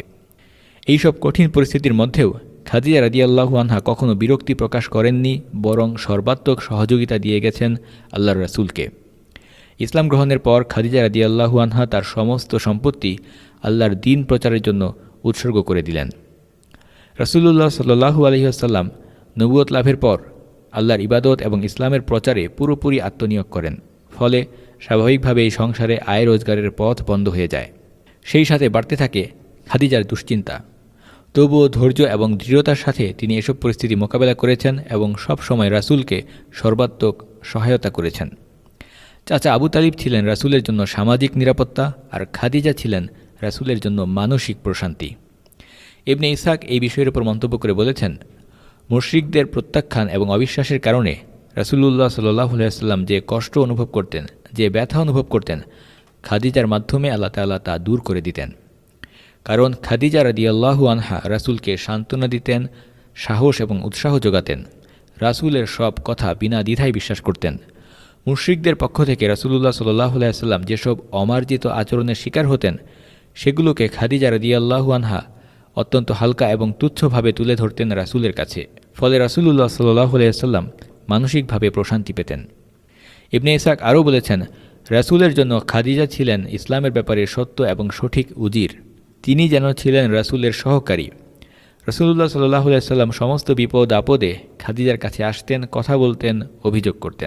এইসব কঠিন পরিস্থিতির মধ্যেও খাদিজা রাদিয়াল্লাহু আনহা কখনো বিরক্তি প্রকাশ করেননি, বরং সর্বাত্মক সহযোগিতা দিয়ে গেছেন আল্লাহর রাসূলকে। ইসলাম গ্রহণের পর খাদিজা রাদিয়াল্লাহু আনহা তার সমস্ত সম্পত্তি আল্লাহর দ্বীন প্রচারের জন্য উৎসর্গ করে দিলেন। রাসূলুল্লাহ সাল্লাল্লাহু আলাইহি ওয়াসাল্লাম নবুয়ত লাভের পর আল্লাহর ইবাদত এবং ইসলামের প্রচারে পুরোপুরি আত্মনিয়োগ করেন। ফলে স্বাভাবিকভাবেই সংসারে আয় রোজগারের পথ বন্ধ হয়ে যায়। সেই সাথে বাড়তে থাকে খাদিজার দুশ্চিন্তা। তবুও ধৈর্য এবং দৃঢ়তার সাথে তিনি এসব পরিস্থিতি মোকাবেলা করেছেন এবং সব সময় রাসূলকে সর্বাত্মক সহায়তা করেছেন। চাচা আবু তালিব ছিলেন রাসূলের জন্য সামাজিক নিরাপত্তা, আর খাদিজা ছিলেন রাসূলের জন্য মানসিক প্রশান্তি। ইবনে ইসহাক এই বিষয়ের উপর মন্তব্য করে বলেছেন, মুশরিকদের প্রত্যাখ্যান এবং অবিশ্বাসের কারণে রাসূলুল্লাহ সাল্লাল্লাহু আলাইহি ওয়াসাল্লাম যে কষ্ট অনুভব করতেন, যে ব্যথা অনুভব করতেন, খাদিজার মাধ্যমে আল্লাহ তাআলা তা দূর করে দিতেন। কারণ খাদিজা রাদিয়াল্লাহু আনহা রাসূলকে সান্ত্বনা দিতেন, সাহস এবং উৎসাহ যোগাতেন। রাসূলের সব কথা বিনা দ্বিধায় বিশ্বাস করতেন। মুশরিকদের পক্ষ থেকে রাসূলুল্লাহ সাল্লাল্লাহু আলাইহি ওয়াসাল্লাম যেসব অমার্জিত আচরণের শিকার হতেন, সেগুলোকে খাদিজা রাদিয়াল্লাহু আনহা অত্যন্ত হালকা এবং তুচ্ছভাবে তুলে ধরতেন রাসূলের কাছে। ফলে রাসূলুল্লাহ সাল্লাল্লাহু আলাইহি ওয়াসাল্লাম মানসিকভাবে প্রশান্তি পেতেন। ইবনে ইসহাক আরও বলেছেন, রাসূলের জন্য খাদিজা ছিলেন ইসলামের ব্যাপারে সত্য এবং সঠিক উজির। তিনি যেন ছিলেন রাসূলের সহকারী। রাসূলুল্লাহ সাল্লাল্লাহু আলাইহি ওয়াসাল্লাম সমস্ত বিপদ আপদে খাদিজার কাছে আসতেন, কথা বলতেন, অভিযোগ করতেন।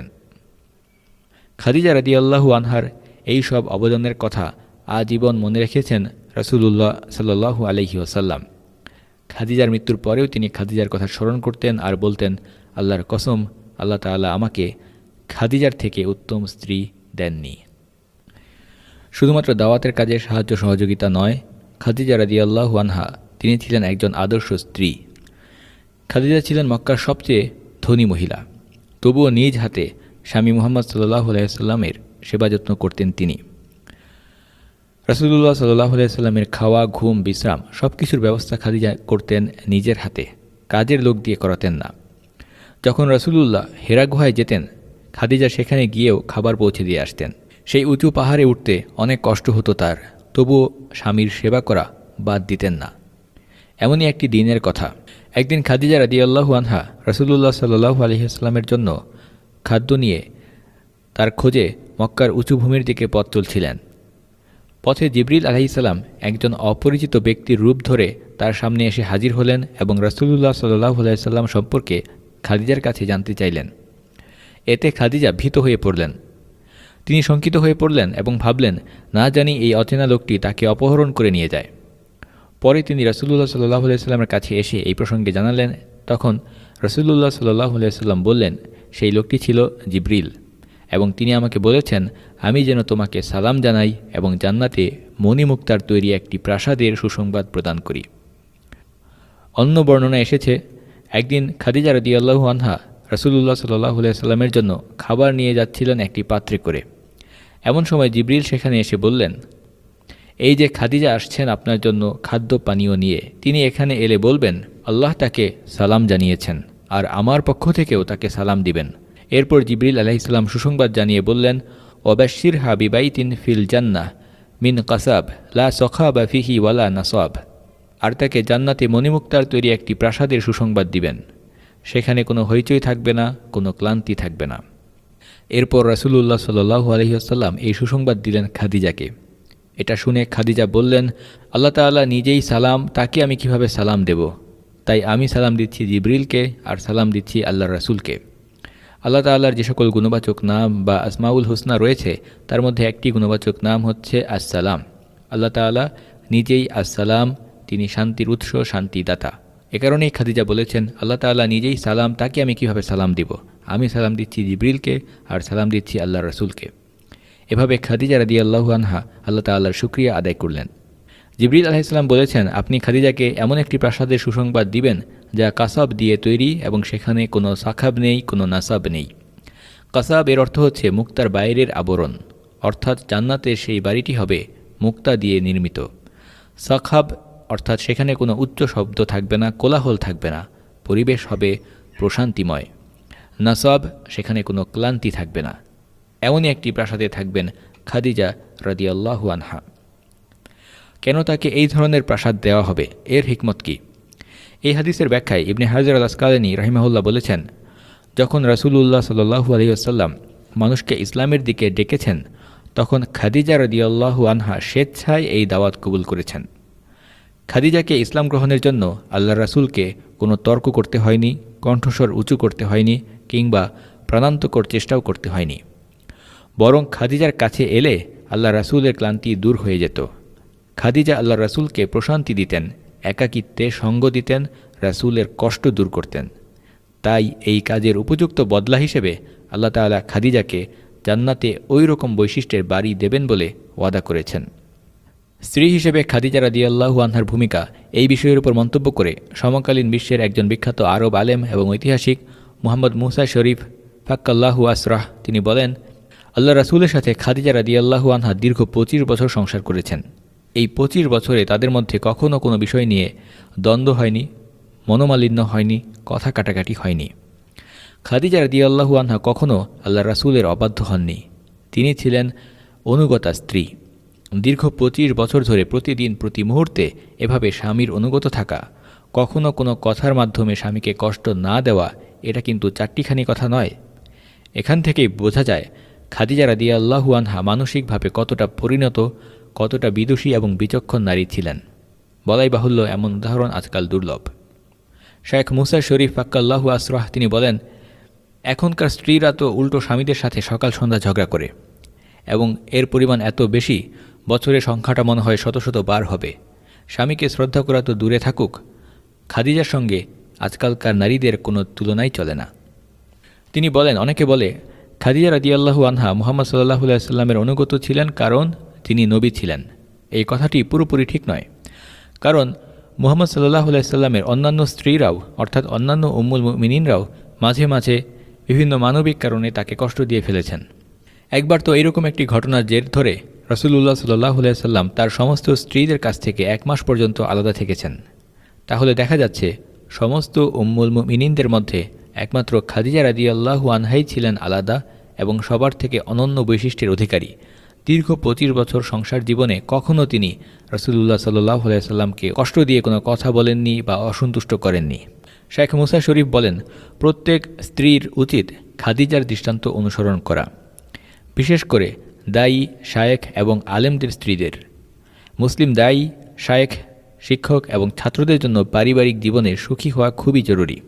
খাদিজা রাদিয়াল্লাহু আনহার এই সব অবদানের কথা আজীবন মনে রেখেছেন রাসূলুল্লাহ সাল্লাল্লাহু আলাইহি ওয়াসাল্লাম। খাদিজার মৃত্যুর পরেও তিনি খাদিজার কথা স্মরণ করতেন আর বলতেন, আল্লাহর কসম, আল্লাহ তাআলা আমাকে খাদিজার থেকে উত্তম স্ত্রী দেননি। শুধুমাত্র দাওয়াতের কাজে সাহায্য সহযোগিতা নয়, খাদিজা রাদিয়াল্লাহু আনহা তিনি ছিলেন একজন আদর্শ স্ত্রী। খাদিজা ছিলেন মক্কার সবচেয়ে ধনী মহিলা। তবুও নিজ হাতে স্বামী মুহাম্মদ সাল্লাল্লাহু আলাইহি ওয়াসাল্লামের সেবা যত্ন করতেন তিনি। রাসূলুল্লাহ সাল্লাল্লাহু আলাইহি ওয়াসাল্লামের খাওয়া, ঘুম, বিশ্রাম সব কিছুর ব্যবস্থা খাদিজা করতেন নিজের হাতে, কাজের লোক দিয়ে করাতেন না। যখন রাসূলুল্লাহ হেরা গুহায় যেতেন, খাদিজা সেখানে গিয়েও খাবার পৌঁছে দিয়ে আসতেন। সেই উঁচু পাহাড়ে উঠতে অনেক কষ্ট হতো তার, তবুও স্বামীর সেবা করা বাদ দিতেন না। এমনই একটি দিনের কথা, একদিন খাদিজা রাদিয়াল্লাহু আনহা রাসূলুল্লাহ সাল্লাল্লাহু আলাইহি ওয়াসাল্লামের জন্য খাদ্য নিয়ে তার খোঁজে মক্কার উঁচু ভূমির দিকে পথ চলছিলেন। পথে জিবরিল আলাইহিস সালাম একজন অপরিচিত ব্যক্তির রূপ ধরে তার সামনে এসে হাজির হলেন এবং রাসূলুল্লাহ সাল্লাল্লাহু আলাইহি ওয়াসাল্লাম সম্পর্কে খাদিজার কাছে জানতে চাইলেন। এতে খাদিজা ভীত হয়ে পড়লেন। তিনি শঙ্কিত হয়ে পড়লেন এবং ভাবলেন, না জানি এই অচেনা লোকটি তাকে অপহরণ করে নিয়ে যায়। পরে তিনি রাসূলুল্লাহ সাল্লাল্লাহু আলাইহি ওয়াসাল্লামের কাছে এসে এই প্রসঙ্গে জানালেন। তখন রাসূলুল্লাহ সাল্লাল্লাহু আলাইহি ওয়াসাল্লাম বললেন, সেই লোকটি ছিল জিবরিল এবং তিনি আমাকে বলেছেন আমি যেন তোমাকে সালাম জানাই এবং জান্নাতে মণিমুক্তার তৈরি একটি প্রাসাদের সুসংবাদ প্রদান করি। অন্য বর্ণনা এসেছে, একদিন খাদিজা রাদিয়াল্লাহু আনহা রাসূলুল্লাহ সাল্লাল্লাহু আলাইহি ওয়াসাল্লামের জন্য খাবার নিয়ে যাচ্ছিলেন একটি পাত্রে করে। এমন সময় জিবরিল সেখানে এসে বললেন, এই যে খাদিজা আসছেন আপনার জন্য খাদ্য পানীয় নিয়ে, তিনি এখানে এলে বলবেন আল্লাহ তাকে সালাম জানিয়েছেন আর আমার পক্ষ থেকেও তাকে সালাম দিবেন। এরপর জিবরিল আলাইহিস সালাম সুসংবাদ জানিয়ে বললেন, ওয়াবাশশিরহা বিবাইতিন ফিল জান্নাহ মিন কাসাব লা সখাবা ফিহি ওয়ালা নাসাব। আর তাকে জান্নাতে মণিমুক্তার তৈরি একটি প্রাসাদের সুসংবাদ দিবেন, সেখানে কোনো হইচই থাকবে না, কোনো ক্লান্তি থাকবে না। এরপর রাসূলুল্লাহ সাল্লাল্লাহু আলাইহি ওয়াসাল্লাম এই সুসংবাদ দিলেন খাদিজাকে। এটা শুনে খাদিজা বললেন, আল্লাহ তাআলা নিজেই সালাম, তাকে আমি কিভাবে সালাম দেব? তাই আমি সালাম দিচ্ছি জিবরিলকে আর সালাম দিচ্ছি আল্লাহর রাসূলকে। আল্লাহ তাআলার যে সকল গুণবাচক নাম বা আসমাউল হুসনা রয়েছে তার মধ্যে একটি গুণবাচক নাম হচ্ছে আসসালাম। আল্লাহ তাআলা নিজেই আসসালাম, তিনি শান্তির উৎস, শান্তিদাতা। এ কারণেই খাদিজা বলেছেন, আল্লাহ তাআলা নিজেই সালাম, তাকে আমি কিভাবে সালাম দিব? আমি সালাম দিচ্ছি জিবরিলকে আর সালাম দিচ্ছি আল্লাহ রাসূলকে। এভাবে খাদিজা রাদিয়াল্লাহু আনহা আল্লাহ তাআলার শুকরিয়া আদায় করলেন। জিবরিল আলাইহিস সালাম বলেছেন, আপনি খাদিজাকে এমন একটি প্রাসাদের সুসংবাদ দিবেন যা কাসাব দিয়ে তৈরি এবং সেখানে কোনো সাখাব নেই, কোনো নাসাব নেই। কাসাব এর অর্থ হচ্ছে মুক্তার বাইরের আবরণ, অর্থাৎ জান্নাতের সেই বাড়িটি হবে মুক্তা দিয়ে নির্মিত। সাখাব অর্থাৎ সেখানে কোনো উচ্চ শব্দ থাকবে না, কোলাহল থাকবে না, পরিবেশ হবে প্রশান্তিময়। নাসাব, সেখানে কোনো ক্লান্তি থাকবে না। এমনই একটি প্রাসাদে থাকবেন খাদিজা রাদিয়াল্লাহু আনহা। কেন তাকে এই ধরনের প্রাসাদ দেওয়া হবে, এর হিকমত কি? এই হাদিসের ব্যাখ্যায় ইবনে হাজার আল আসকালানী রাহিমাহুল্লাহ বলেছেন, যখন রাসূলুল্লাহ সাল্লাল্লাহু আলাইহি ওয়াসাল্লাম মানুষকে ইসলামের দিকে ডেকেছেন তখন খাদিজা রাদিয়াল্লাহু আনহা স্বেচ্ছায় এই দাওয়াত কবুল করেছেন। খাদিজাকে ইসলাম গ্রহণের জন্য আল্লাহ রাসূলকে কোনো তর্ক করতে হয়নি, কণ্ঠস্বর উঁচু করতে হয়নি কিংবা প্রাণান্তকর চেষ্টাও করতে হয়নি। বরং খাদিজার কাছে এলে আল্লাহ রাসূলের ক্লান্তি দূর হয়ে যেত। খাদিজা আল্লাহ রাসূলকে প্রশান্তি দিতেন, একাকিত্বে সঙ্গ দিতেন, রাসূলের কষ্ট দূর করতেন। তাই এই কাজের উপযুক্ত বদলা হিসেবে আল্লাহ তাআলা খাদিজাকে জান্নাতে ওই রকম বৈশিষ্ট্যের বাড়ি দেবেন বলে ওয়াদা করেছেন। স্ত্রী হিসেবে খাদিজা রাদিয়াল্লাহু আনহার ভূমিকা এই বিষয়ের উপর মন্তব্য করে সমকালীন বিশ্বের একজন বিখ্যাত আরব আলেম এবং ঐতিহাসিক মুহাম্মদ মুসা শরীফ ফাক্কাল্লাহু আসরাহ তিনি বলেন, আল্লাহ রাসূলের সাথে খাদিজা রাদিয়াল্লাহু আনহা দীর্ঘ পঁচিশ বছর সংসার করেছেন। এই পঁচিশ বছরে তাদের মধ্যে কখনও কোনো বিষয় নিয়ে দ্বন্দ্ব হয়নি, মনোমালিন্য হয়নি, কথা কাটাকাটি হয়নি। খাদিজা রাদিয়াল্লাহু আনহা কখনও আল্লাহ রাসূলের অবাধ্য হননি। তিনি ছিলেন অনুগতা স্ত্রী। দীর্ঘ পঁচিশ বছর ধরে প্রতিদিন প্রতি মুহূর্তে এভাবে স্বামীর অনুগত থাকা, কখনও কোনো কথার মাধ্যমে স্বামীকে কষ্ট না দেওয়া, এটা কিন্তু চারটিখানি কথা নয়। এখান থেকেই বোঝা যায় খাদিজা রাদিয়াল্লাহু আনহা মানসিকভাবে কতটা পরিণত, কতটা বিদুষী এবং বিচক্ষণ নারী ছিলেন। বলাই বাহুল্য, এমন উদাহরণ আজকাল দুর্লভ। শায়েখ মুসা শরীফ ফাক্কাল্লাহু আসরাহ তিনি বলেন, এখনকার স্ত্রীরা তো উল্টো স্বামীদের সাথে সকাল সন্ধ্যা ঝগড়া করে এবং এর পরিমাণ এত বেশি, বছরের সংখ্যাটা মনে হয় শত শত বার হবে। স্বামীকে শ্রদ্ধা করা তো দূরে থাকুক, খাদিজার সঙ্গে আজকালকার নারীদের কোনো তুলনাই চলে না। তিনি বলেন, অনেকে বলে খাদিজা রাদিয়াল্লাহু আনহা মুহাম্মদ সাল্লাল্লাহু আলাইহি ওয়াসাল্লামের অনুগত ছিলেন কারণ তিনি নবী ছিলেন। এই কথাটি পুরোপুরি ঠিক নয়, কারণ মুহাম্মদ সাল্লাল্লাহু আলাইহি ওয়াসাল্লামের অন্যান্য স্ত্রীরাও অর্থাৎ অন্যান্য উম্মুল মুমিনিনরাও মাঝে মাঝে বিভিন্ন মানবিক কারণে তাকে কষ্ট দিয়ে ফেলেছেন। একবার তো এরকম একটি ঘটনার জের ধরে রাসূলুল্লাহ সাল্লাল্লাহু আলাইহি ওয়াসাল্লাম তার সমস্ত স্ত্রীদের কাছ থেকে এক মাস পর্যন্ত আলাদা থেকেছেন। তাহলে দেখা যাচ্ছে সমস্ত উম্মুল মুমিনিনদের মধ্যে একমাত্র খাদিজা রাদিয়াল্লাহু আনহাই ছিলেন আলাদা এবং সবার থেকে অনন্য বৈশিষ্ট্যের অধিকারী। দীর্ঘ পঁচিশ বছর সংসার জীবনে কখনও তিনি রাসূলুল্লাহ সাল্লাল্লাহু আলাইহি ওয়াসাল্লামকে কষ্ট দিয়ে কোনো কথা বলেননি বা অসন্তুষ্ট করেননি। শায়েখ মুসা শরীফ বলেন, প্রত্যেক স্ত্রীর উচিত খাদিজার দৃষ্টান্ত অনুসরণ করা, বিশেষ করে দায়ী, শায়েখ এবং আলেমদের স্ত্রীদের। মুসলিম দায়ী, শায়েখ, শিক্ষক এবং ছাত্রদের জন্য পারিবারিক জীবনে সুখী হওয়া খুবই জরুরি।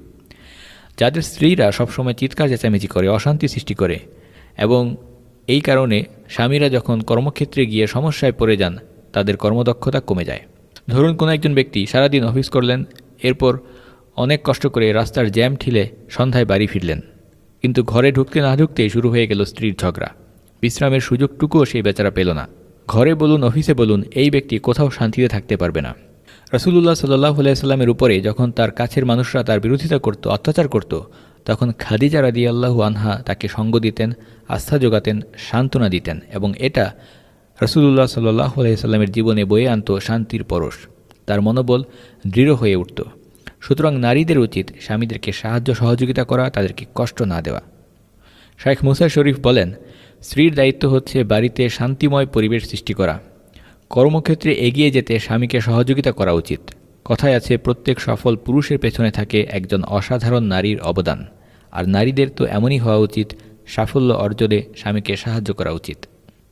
যাদের স্ত্রীরা সবসময় চিৎকার চেঁচামেচি করে, অশান্তি সৃষ্টি করে এবং এই কারণে স্বামীরা যখন কর্মক্ষেত্রে গিয়ে সমস্যায় পড়ে যান, তাদের কর্মদক্ষতা কমে যায়। ধরুন কোনো একজন ব্যক্তি সারাদিন অফিস করলেন, এরপর অনেক কষ্ট করে রাস্তার জ্যাম ঠেলে সন্ধ্যায় বাড়ি ফিরলেন, কিন্তু ঘরে ঢুকতে না ঢুকতেই শুরু হয়ে গেল স্ত্রীর ঝগড়া। বিশ্রামের সুযোগটুকুও সেই বেচারা পেল না। ঘরে বলুন, অফিসে বলুন, এই ব্যক্তি কোথাও শান্তিতে থাকতে পারবে না। রাসূলুল্লাহ সাল্লাল্লাহু আলাইহি ওয়াসাল্লামের উপরে যখন তার কাছের মানুষরা তার বিরোধিতা করত, অত্যাচার করত, তখন খাদিজা রাদিয়াল্লাহু আনহা তাকে সঙ্গ দিতেন, আস্থা যোগাতেন, সান্ত্বনা দিতেন এবং এটা রাসূলুল্লাহ সাল্লাল্লাহু আলাইহি ওয়াসাল্লামের জীবনে বয়ে আনত শান্তির পরশ। তার মনোবল দৃঢ় হয়ে উঠত। সুতরাং নারীদের উচিত স্বামীদেরকে সাহায্য সহযোগিতা করা, তাদেরকে কষ্ট না দেওয়া। শায়েখ মুসা শরীফ বলেন, স্ত্রীর দায়িত্ব হচ্ছে বাড়িতে শান্তিময় পরিবেশ সৃষ্টি করা। কর্মক্ষেত্রে এগিয়ে যেতে স্বামীকে সহযোগিতা করা উচিত। কথায় আছে, প্রত্যেক সফল পুরুষের পেছনে থাকে একজন অসাধারণ নারীর অবদান, আর নারীদের তো এমনই হওয়া উচিত, সাফল্য অর্জনে স্বামীকে সাহায্য করা উচিত।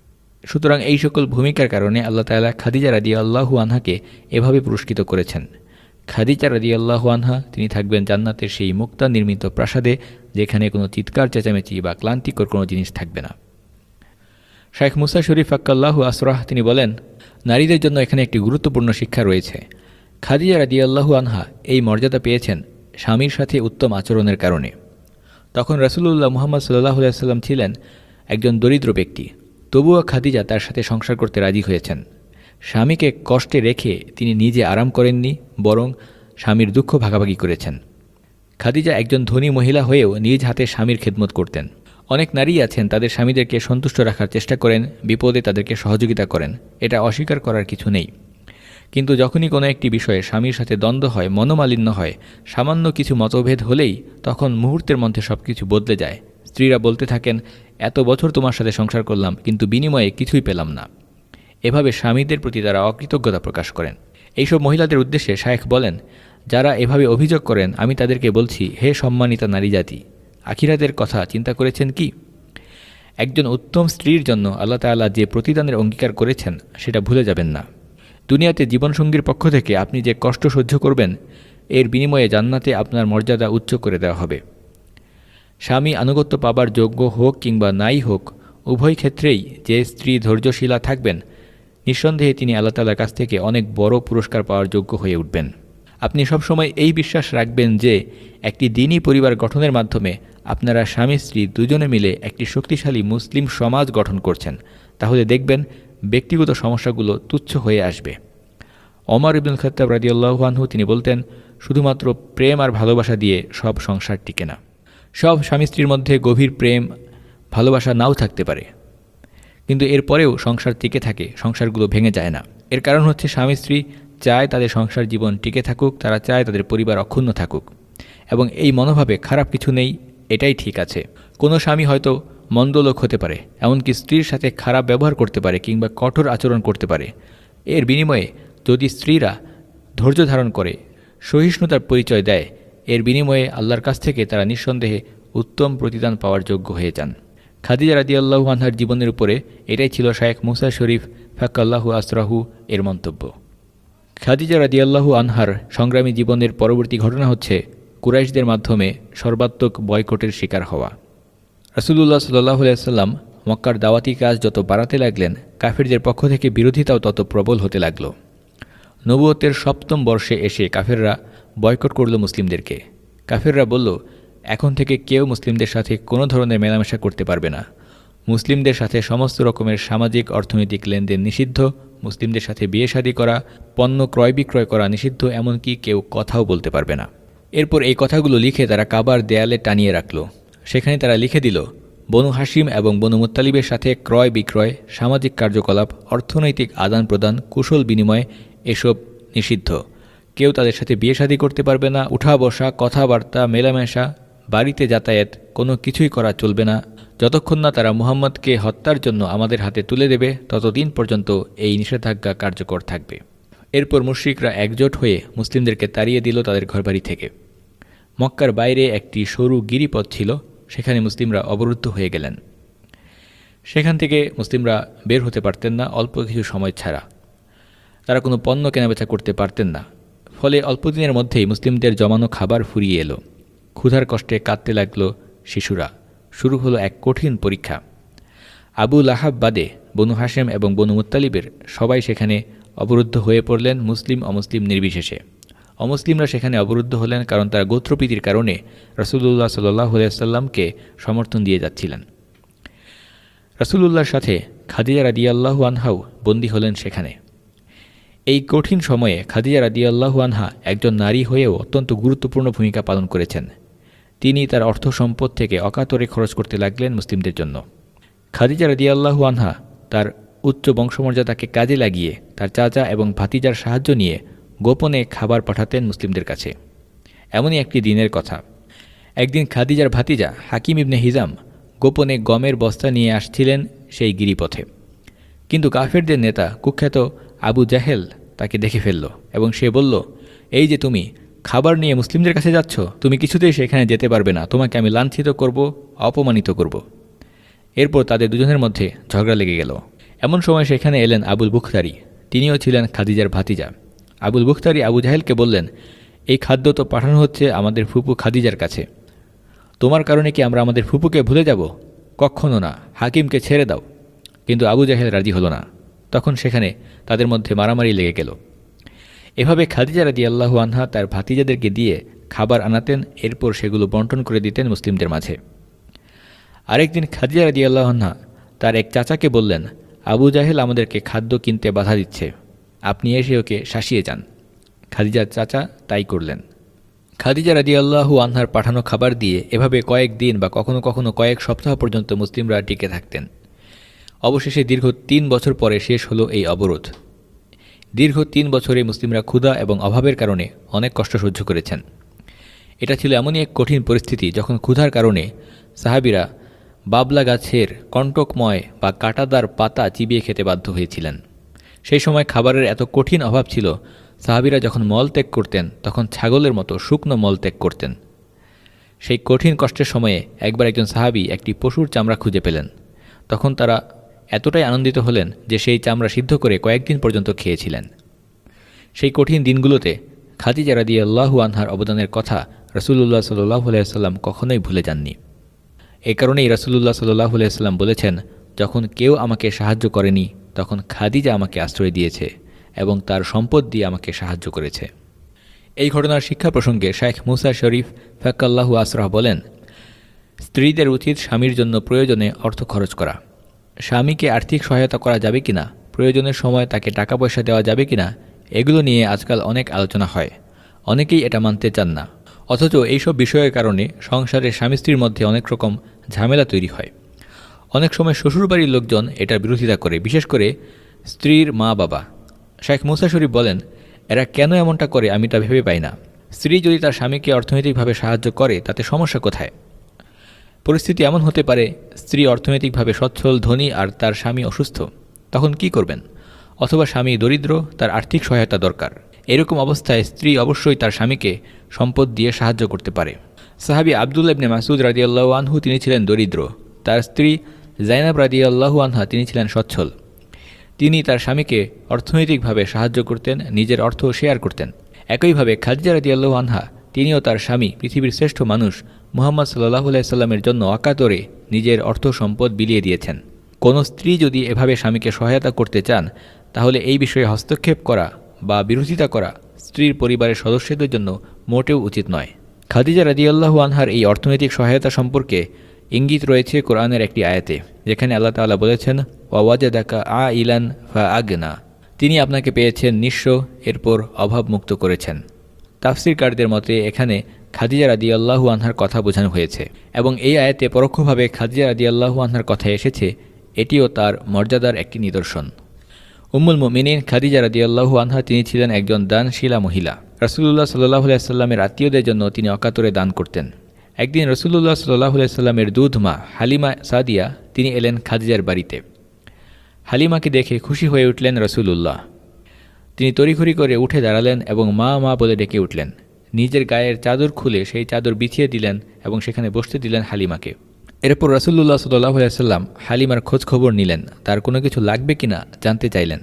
সুতরাং এই সকল ভূমিকার কারণে আল্লাহ তাআলা খাদিজা রাদিয়াল্লাহু আনহাকে এভাবে পুরস্কৃত করেছেন। খাদিজা রাদিয়াল্লাহু আনহা তিনি থাকবেন জান্নাতের সেই মুক্তা নির্মিত প্রাসাদে, যেখানে কোনো চিৎকার চেঁচামেচি বা ক্লান্তিকর কোনো জিনিস থাকবে না। শাইখ মুসা শরীফ ফাক্কাল্লাহু আসরাহ তিনি বলেন, নারীদের জন্য এখানে একটি গুরুত্বপূর্ণ শিক্ষা রয়েছে। খাদিজা রাদিয়াল্লাহু আনহা এই মর্যাদা পেয়েছেন স্বামীর সাথে উত্তম আচরণের কারণে। তখন রাসূলুল্লাহ মুহাম্মদ সাল্লাল্লাহু আলাইহি ওয়াসাল্লাম ছিলেন একজন দরিদ্র ব্যক্তি, তবুও খাদিজা তার সাথে সংসার করতে রাজি হয়েছেন। স্বামীকে কষ্টে রেখে তিনি নিজে আরাম করেননি, বরং স্বামীর দুঃখ ভাগাভাগি করেছেন। খাদিজা একজন ধনী মহিলা হয়েও নিজ হাতে স্বামীর খেদমত করতেন। অনেক নারী আছেন তাদের স্বামীদেরকে সন্তুষ্ট রাখার চেষ্টা করেন, বিপদে তাদেরকে সহযোগিতা করেন, এটা অস্বীকার করার কিছু নেই। কিন্তু যখনই কোনো একটি বিষয়ে স্বামীর সাথে দ্বন্দ্ব হয়, মনোমালিন্য হয়, সামান্য কিছু মতভেদ হলেই তখন মুহূর্তের মধ্যে সব কিছু বদলে যায়। স্ত্রীরা বলতে থাকেন, এত বছর তোমার সাথে সংসার করলাম কিন্তু বিনিময়ে কিছুই পেলাম না। এভাবে স্বামীদের প্রতি তারা অকৃতজ্ঞতা প্রকাশ করেন। এইসব মহিলাদের উদ্দেশ্যে শায়েখ বলেন, যারা এভাবে অভিযোগ করেন আমি তাদেরকে বলছি, হে সম্মানিতা নারী জাতি, আখিরাতের কথা চিন্তা করেছেন কি? একজন উত্তম স্ত্রীর জন্য আল্লাহ তাআলা যে প্রতিদানের অঙ্গীকার করেছেন সেটা ভুলে যাবেন না। দুনিয়াতে জীবনসঙ্গীর পক্ষ থেকে আপনি যে কষ্ট সহ্য করবেন, এর বিনিময়ে জান্নাতে আপনার মর্যাদা উচ্চ করে দেওয়া হবে। স্বামী আনুগত্য পাবার যোগ্য হোক কিংবা নাই হোক, উভয় ক্ষেত্রেই যে স্ত্রী ধৈর্যশীলা থাকবেন, নিঃসন্দেহে তিনি আল্লাহ তাআলার কাছ থেকে অনেক বড় পুরস্কার পাওয়ার যোগ্য হয়ে উঠবেন। আপনি সবসময় এই বিশ্বাস রাখবেন যে একটি দ্বীনী পরিবার গঠনের মাধ্যমে আপনারা স্বামী স্ত্রী দুজনে মিলে একটি শক্তিশালী মুসলিম সমাজ গঠন করছেন। তাহলে দেখবেন ব্যক্তিগত সমস্যাগুলো তুচ্ছ হয়ে আসবে। ওমর ইবনুল খাত্তাব রাদিয়াল্লাহু আনহু তিনি বলতেন, শুধুমাত্র প্রেম আর ভালোবাসা দিয়ে সব সংসার টিকে না। সব স্বামী স্ত্রীর মধ্যে গভীর প্রেম ভালোবাসা নাও থাকতে পারে, কিন্তু এরপরেও সংসার টিকে থাকে, সংসারগুলো ভেঙে যায় না। এর কারণ হচ্ছে স্বামী স্ত্রী চায় তাদের সংসার জীবন টিকে থাকুক, তারা চায় তাদের পরিবার অক্ষুণ্ণ থাকুক, এবং এই মনোভাবে খারাপ কিছু নেই, এটাই ঠিক আছে। কোনো স্বামী হয়তো মন্দ লোক হতে পারে, এমনকি স্ত্রীর সাথে খারাপ ব্যবহার করতে পারে কিংবা কঠোর আচরণ করতে পারে। এর বিনিময়ে যদি স্ত্রীরা ধৈর্য ধারণ করে, সহিষ্ণুতার পরিচয় দেয়, এর বিনিময়ে আল্লাহর কাছ থেকে তারা নিঃসন্দেহে উত্তম প্রতিদান পাওয়ার যোগ্য হয়ে যান। খাদিজা রাদিয়াল্লাহু আনহার জীবনের উপরে এটাই ছিল শায়েখ মুসা শরীফ ফাক্কাল্লাহু আসরাহু এর মন্তব্য। খাদিজা রাদিয়াল্লাহু আনহার সংগ্রামী জীবনের পরবর্তী ঘটনা হচ্ছে কুরাইশদের মাধ্যমে সর্বাত্মক বয়কটের শিকার হওয়া। রাসূলুল্লাহ সাল্লাল্লাহু আলাইহি ওয়াসাল্লাম মক্কার দাওয়াতি কাজ যত বাড়াতে লাগলেন, কাফেরদের পক্ষ থেকে বিরোধিতাও তত প্রবল হতে লাগল। নবুয়তের সপ্তম বর্ষে এসে কাফেররা বয়কট করল মুসলিমদেরকে। কাফেররা বলল, এখন থেকে কেউ মুসলিমদের সাথে কোনো ধরনের মেলামেশা করতে পারবে না। মুসলিমদের সাথে সমস্ত রকমের সামাজিক অর্থনৈতিক লেনদেন নিষিদ্ধ, মুসলিমদের সাথে বিয়ে শাদী করা, পণ্য ক্রয় বিক্রয় করা নিষিদ্ধ, এমনকি কেউ কথাও বলতে পারবে না। এরপর এই কথাগুলো লিখে তারা কাবার দেয়ালে টানিয়ে রাখল। সেখানে তারা লিখে দিল, বনু হাশিম এবং বনু মুত্তালিবের সাথে ক্রয় বিক্রয়, সামাজিক কার্যকলাপ, অর্থনৈতিক আদান প্রদান, কুশল বিনিময় এসব নিষিদ্ধ। কেউ তাদের সাথে বিয়ে শাদী করতে পারবে না, উঠা বসা, কথাবার্তা, মেলামেশা, বাড়িতে যাতায়াত কোনো কিছুই করা চলবে না। যতক্ষণ না তারা মুহাম্মদকে হত্যার জন্য আমাদের হাতে তুলে দেবে, ততদিন পর্যন্ত এই নিষেধাজ্ঞা কার্যকর থাকবে। এরপর মুশরিকরা একজোট হয়ে মুসলিমদেরকে তাড়িয়ে দিল তাদের ঘরবাড়ি থেকে। মক্কার বাইরে একটি সরু গিরিপথ ছিল, সেখানে মুসলিমরা অবরুদ্ধ হয়ে গেলেন। সেখান থেকে মুসলিমরা বের হতে পারতেন না অল্প কিছু সময় ছাড়া। তারা কোনো পণ্য কেনাবেচা করতে পারতেন না। ফলে অল্পদিনের মধ্যেই মুসলিমদের জমানো খাবার ফুরিয়ে এলো। ক্ষুধার কষ্টে কাঁদতে লাগল শিশুরা। শুরু হলো এক কঠিন পরীক্ষা। আবু লাহাব বাদে বনু হাশেম এবং বনু মুত্তালিবের সবাই সেখানে অবরুদ্ধ হয়ে পড়লেন, মুসলিম অমুসলিম নির্বিশেষে। অমুসলিমরা সেখানে অবরুদ্ধ হলেন কারণ তারা গোত্রপ্রীতির কারণে রাসূলুল্লাহ সাল্লাল্লাহু আলাইহি ওয়াসাল্লামকে সমর্থন দিয়ে যাচ্ছিলেন। রাসূলুল্লাহর সাথে খাদিজা রাদিয়াল্লাহু আনহাও বন্দী হলেন সেখানে। এই কঠিন সময়ে খাদিজা রাদিয়াল্লাহু আনহা একজন নারী হয়েও অত্যন্ত গুরুত্বপূর্ণ ভূমিকা পালন করেছেন। তিনি তার অর্থ সম্পদ থেকে অকাতরে খরচ করতে লাগলেন মুসলিমদের জন্য। খাদিজা রাদিয়াল্লাহু আনহা তার উচ্চ বংশমর্যাদাকে কাজে লাগিয়ে তার চাচা এবং ভাতিজার সাহায্য নিয়ে গোপনে খাবার পাঠাতেন মুসলিমদের কাছে। এমনই একটি দিনের কথা। একদিন খাদিজার ভাতিজা হাকিম ইবনে হিজাম গোপনে গমের বস্তা নিয়ে আসছিলেন সেই গিরিপথে। কিন্তু কাফেরদের নেতা কুখ্যাত আবু জাহেল তাকে দেখে ফেলল এবং সে বলল, এই যে তুমি খাবার নিয়ে মুসলিমদের কাছে যাচ্ছ, তুমি কিছুতেই সেখানে যেতে পারবে না, তোমাকে আমি লাঞ্ছিত করব, অপমানিত করব। এরপর তাদের দুজনের মধ্যে ঝগড়া লেগে গেল। এমন সময় সেখানে এলেন আবুল বুখতারি। তিনিও ছিলেন খাদিজার ভাতিজা। আবুল বুখতারি আবু জাহেলকে বললেন, এই খাদ্য তো পাঠানো হচ্ছে আমাদের ফুপু খাদিজার কাছে। তোমার কারণে কি আমরা আমাদের ফুপুকে ভুলে যাব? কখনো না, হাকিমকে ছেড়ে দাও। কিন্তু আবু জাহেল রাজি হলো না। তখন সেখানে তাদের মধ্যে মারামারি লেগে গেল। এভাবে খাদিজা রাদিয়াল্লাহু আনহা তার ভাতিজাদেরকে দিয়ে খাবার আনাতেন, এরপর সেগুলো বন্টন করে দিতেন মুসলিমদের মাঝে। আরেকদিন খাদিজা রাদিয়াল্লাহু আনহা তার এক চাচাকে বললেন, আবু জাহেল আমাদেরকে খাদ্য কিনতে বাধা দিচ্ছে, আপনি এসে ওকে শাসিয়ে যান। খাদিজার চাচা তাই করলেন। খাদিজা রাদিয়াল্লাহু আনহার পাঠানো খাবার দিয়ে এভাবে কয়েক দিন বা কখনো কখনো কয়েক সপ্তাহ পর্যন্ত মুসলিমরা টিকে থাকতেন। অবশেষে দীর্ঘ তিন বছর পরে শেষ হলো এই অবরোধ। দীর্ঘ তিন বছরে মুসলিমরা ক্ষুধা এবং অভাবের কারণে অনেক কষ্ট সহ্য করেছেন। এটা ছিল এমনই এক কঠিন পরিস্থিতি যখন ক্ষুধার কারণে সাহাবীরা বাবলা গাছের কণ্টকময় বা কাঁটাদার পাতা চিবিয়ে খেতে বাধ্য হয়েছিলেন। সেই সময় খাবারের এত কঠিন অভাব ছিল, সাহাবীরা যখন মল ত্যাগ করতেন তখন ছাগলের মতো শুকনো মল ত্যাগ করতেন। সেই কঠিন কষ্টের সময়ে একবার একজন সাহাবী একটি পশুর চামড়া খুঁজে পেলেন। তখন তারা এতটাই আনন্দিত হলেন যে সেই চামড়া সিদ্ধ করে কয়েকদিন পর্যন্ত খেয়েছিলেন। সেই কঠিন দিনগুলোতে খাদিজা রাদিয়াল্লাহু আনহার অবদানের কথা রাসূলুল্লাহ সাল্লাল্লাহু আলাইহি ওয়াসাল্লাম কখনোই ভুলে যাননি। এ কারণেই রাসূলুল্লাহ সাল্লাল্লাহু আলাইহি ওয়াসাল্লাম বলেছেন, যখন কেউ আমাকে সাহায্য করেনি তখন খাদিজা আমাকে আশ্রয় দিয়েছে এবং তার সম্পদ দিয়ে আমাকে সাহায্য করেছে। এই ঘটনার শিক্ষা প্রসঙ্গে শাইখ মুসা শরীফ ফাক্কাল্লাহু আসরাহ বলেন, স্ত্রীদের উচিত স্বামীর জন্য প্রয়োজনে অর্থ খরচ করা। স্বামীকে আর্থিক সহায়তা করা যাবে কিনা, প্রয়োজনের সময় তাকে টাকা পয়সা দেওয়া যাবে কিনা, এগুলো নিয়ে আজকাল অনেক আলোচনা হয়। অনেকেই এটা মানতে চান না, অথচ এইসব বিষয়ের কারণে সংসারের স্বামী স্ত্রীর মধ্যে অনেক রকম ঝামেলা তৈরি হয়। অনেক সময় শ্বশুরবাড়ির লোকজন এটার বিরোধিতা করে, বিশেষ করে স্ত্রীর মা বাবা। শাইখ মুসা শরীফ বলেন, এরা কেন এমনটা করে আমি তা ভেবে পাই না। স্ত্রী যদি তার স্বামীকে অর্থনৈতিকভাবে সাহায্য করে তাতে সমস্যা কোথায়? পরিস্থিতি এমন হতে পারে, স্ত্রী অর্থনৈতিকভাবে সচ্ছল ধনী আর তার স্বামী অসুস্থ, তখন কি করবেন? অথবা স্বামী দরিদ্র, তার আর্থিক সহায়তা দরকার। এরকম অবস্থায় স্ত্রী অবশ্যই তার স্বামীকে সম্পদ দিয়ে সাহায্য করতে পারে। সাহাবী আব্দুল্লাহ ইবনে মাসউদ রাদিয়াল্লাহু আনহু তিনি ছিলেন দরিদ্র, তার স্ত্রী জাইনাব রাদিয়াল্লাহু আনহা তিনি ছিলেন সচ্ছল। তিনি তার স্বামীকে অর্থনৈতিকভাবে সাহায্য করতেন, নিজের অর্থ শেয়ার করতেন। একইভাবে খাদিজা রাদিয়াল্লাহু আনহা তিনিও তার স্বামী পৃথিবীর শ্রেষ্ঠ মানুষ মুহাম্মদ সাল্লাল্লাহু আলাইহি সাল্লামের জন্য অকাতরে নিজের অর্থ সম্পদ বিলিয়ে দিয়েছেন। কোনো স্ত্রী যদি এভাবে স্বামীকে সহায়তা করতে চান তাহলে এই বিষয়ে হস্তক্ষেপ করা বা বিরোধিতা করা স্ত্রীর পরিবারের সদস্যদের জন্য মোটেও উচিত নয়। খাদিজা রাদিয়াল্লাহু আনহার এই অর্থনৈতিক সহায়তা সম্পর্কে ইঙ্গিত রয়েছে কোরআনের একটি আয়াতে, যেখানে আল্লাহ তাআলা বলেছেন, ওয়াওয়াজাদাকা আইলান ফাআগনা, তিনি আপনাকে পেয়েছেন নিঃস্ব, এরপর অভাবমুক্ত করেছেন। তাফসীরকারদের মতে এখানে খাদিজা রাদিয়াল্লাহু আনহার কথা বোঝানো হয়েছে এবং এই আয়াতে পরোক্ষভাবে খাদিজা রাদিয়াল্লাহু আনহার কথা এসেছে, এটিও তার মর্যাদার একটি নিদর্শন। উম্মুল মুমিনিন খাদিজা রাদিয়াল্লাহু আনহা তিনি ছিলেন একজন দানশীলা মহিলা। রাসূলুল্লাহ সাল্লাল্লাহু আলাইহি সাল্লামের আত্মীয়দের জন্য তিনি অকাতরে দান করতেন। একদিন রাসূলুল্লাহ সাল্লাল্লাহু আলাইহি সাল্লামের দুধ মা হালিমা সাদিয়া তিনি এলেন খাদিজার বাড়িতে। হালিমাকে দেখে খুশি হয়ে উঠলেন রাসূলুল্লাহ। তিনি তড়িঘড়ি করে উঠে দাঁড়ালেন এবং মা মা বলে ডেকে উঠলেন। নিজের গায়ের চাদর খুলে সেই চাদর বিছিয়ে দিলেন এবং সেখানে বসতে দিলেন হালিমাকে। এরপর রাসূলুল্লাহ সাল্লাল্লাহু আলাইহি সাল্লাম হালিমার খোঁজ খবর নিলেন, তার কোনো কিছু লাগবে কিনা জানতে চাইলেন।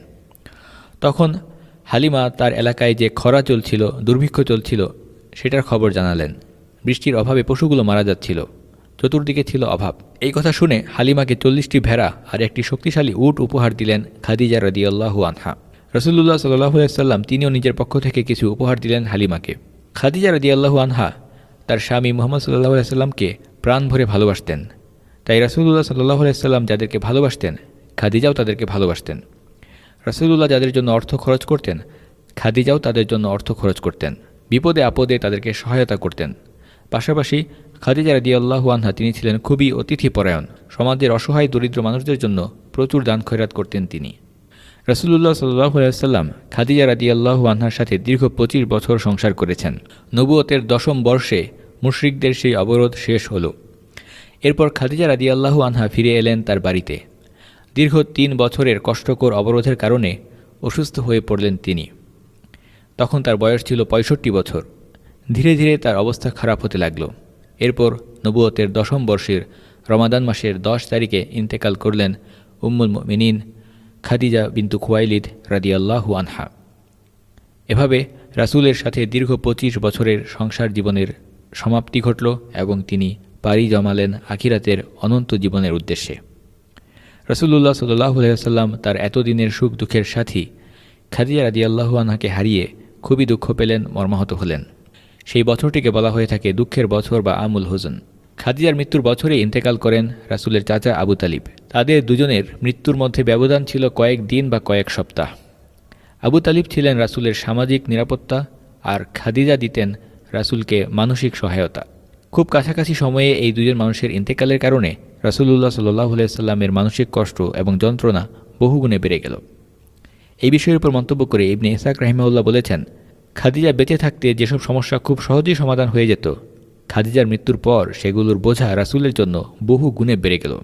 তখন হালিমা তার এলাকায় যে খরা চলছিল, দুর্ভিক্ষ চলছিল, সেটার খবর জানালেন। বৃষ্টির অভাবে পশুগুলো মারা যাচ্ছিল, চতুর্দিকে ছিল অভাব। এই কথা শুনে হালিমাকে চল্লিশটি ভেড়া আর একটি শক্তিশালী উট উপহার দিলেন খাদিজা রাদিয়াল্লাহু আনহা। রাসূলুল্লাহ সাল্লাল্লাহু আলাইহি সাল্লাম তিনিও নিজের পক্ষ থেকে কিছু উপহার দিলেন হালিমাকে। খাদিজা রাদিয়াল্লাহু আনহা তার স্বামী মুহাম্মদ সাল্লাল্লাহু আলাইহি সাল্লামকে প্রাণ ভরে ভালোবাসতেন। তাই রাসূলুল্লাহ সাল্লাল্লাহু আলাইহি সাল্লাম যাদেরকে ভালোবাসতেন খাদিজাও তাদেরকে ভালোবাসতেন। রাসূলুল্লাহ যাদের জন্য অর্থ খরচ করতেন খাদিজাও তাদের জন্য অর্থ খরচ করতেন। বিপদে আপদে তাদেরকে সহায়তা করতেন। পাশাপাশি খাদিজা রাদিয়াল্লাহু আনহা তিনি ছিলেন খুবই অতিথিপরায়ণ। সমাজের অসহায় দরিদ্র মানুষদের জন্য প্রচুর দান খয়রাত করতেন তিনি। রাসূলুল্লাহ সাল্লাল্লাহু আলাইহি সাল্লাম খাদিজা রাদিয়াল্লাহু আনহার সাথে দীর্ঘ পঁচিশ বছর সংসার করেছেন। নবুয়তের দশম বর্ষে মুশরিকদের সেই অবরোধ শেষ হলো। এরপর খাদিজা রাদিয়াল্লাহু আনহা ফিরে এলেন তার বাড়িতে। দীর্ঘ তিন বছরের কষ্টকর অবরোধের কারণে অসুস্থ হয়ে পড়লেন তিনি। তখন তার বয়স ছিল পঁয়ষট্টি বছর। ধীরে ধীরে তার অবস্থা খারাপ হতে লাগল। এরপর নবুয়তের দশম বর্ষের রমাদান মাসের দশ তারিখে ইন্তেকাল করলেন উম্মুল মুমিনিন খাদিজা বিনতু খুয়াইলিদ রাদিয়াল্লাহু আনহা। এভাবে রাসূলের সাথে দীর্ঘ পঁচিশ বছরের সংসার জীবনের সমাপ্তি ঘটল এবং তিনি পাড়ি জমালেন আখিরাতের অনন্ত জীবনের উদ্দেশ্যে। রাসূলুল্লাহ সাল্লাল্লাহু আলাইহি ওয়াসাল্লাম তার এতদিনের সুখ দুঃখের সাথী খাদিজা রাদিয়াল্লাহু আনহাকে হারিয়ে খুবই দুঃখ পেলেন, মর্মাহত হলেন। সেই বছরটিকে বলা হয়ে থাকে দুঃখের বছর বা আমুল হুজন। খাদিজার মৃত্যুর বছরে ইন্তেকাল করেন রাসূলের চাচা আবু তালিব। তাদের দুজনের মৃত্যুর মধ্যে ব্যবধান ছিল কয়েক দিন বা কয়েক সপ্তাহ। আবু তালিব ছিলেন রাসূলের সামাজিক নিরাপত্তা, আর খাদিজা দিতেন রাসূলকে মানসিক সহায়তা। খুব কাছাকাছি সময়ে এই দুজন মানুষের ইন্তেকালের কারণে রাসূলুল্লাহ সাল্লাল্লাহু আলাইহি ওয়াসাল্লামের মানসিক কষ্ট এবং যন্ত্রণা বহুগুণে বেড়ে গেল। এই বিষয়ের উপর মন্তব্য করে ইবনে ইসহাক রাহিমাহুল্লাহ বলেছেন, খাদিজা বেঁচে থাকতে যেসব সমস্যা খুব সহজেই সমাধান হয়ে যেত, খাদিজার মৃত্যুর পর সেগুলোর বোঝা রাসূলের জন্য বহু গুণে বেড়ে গেল।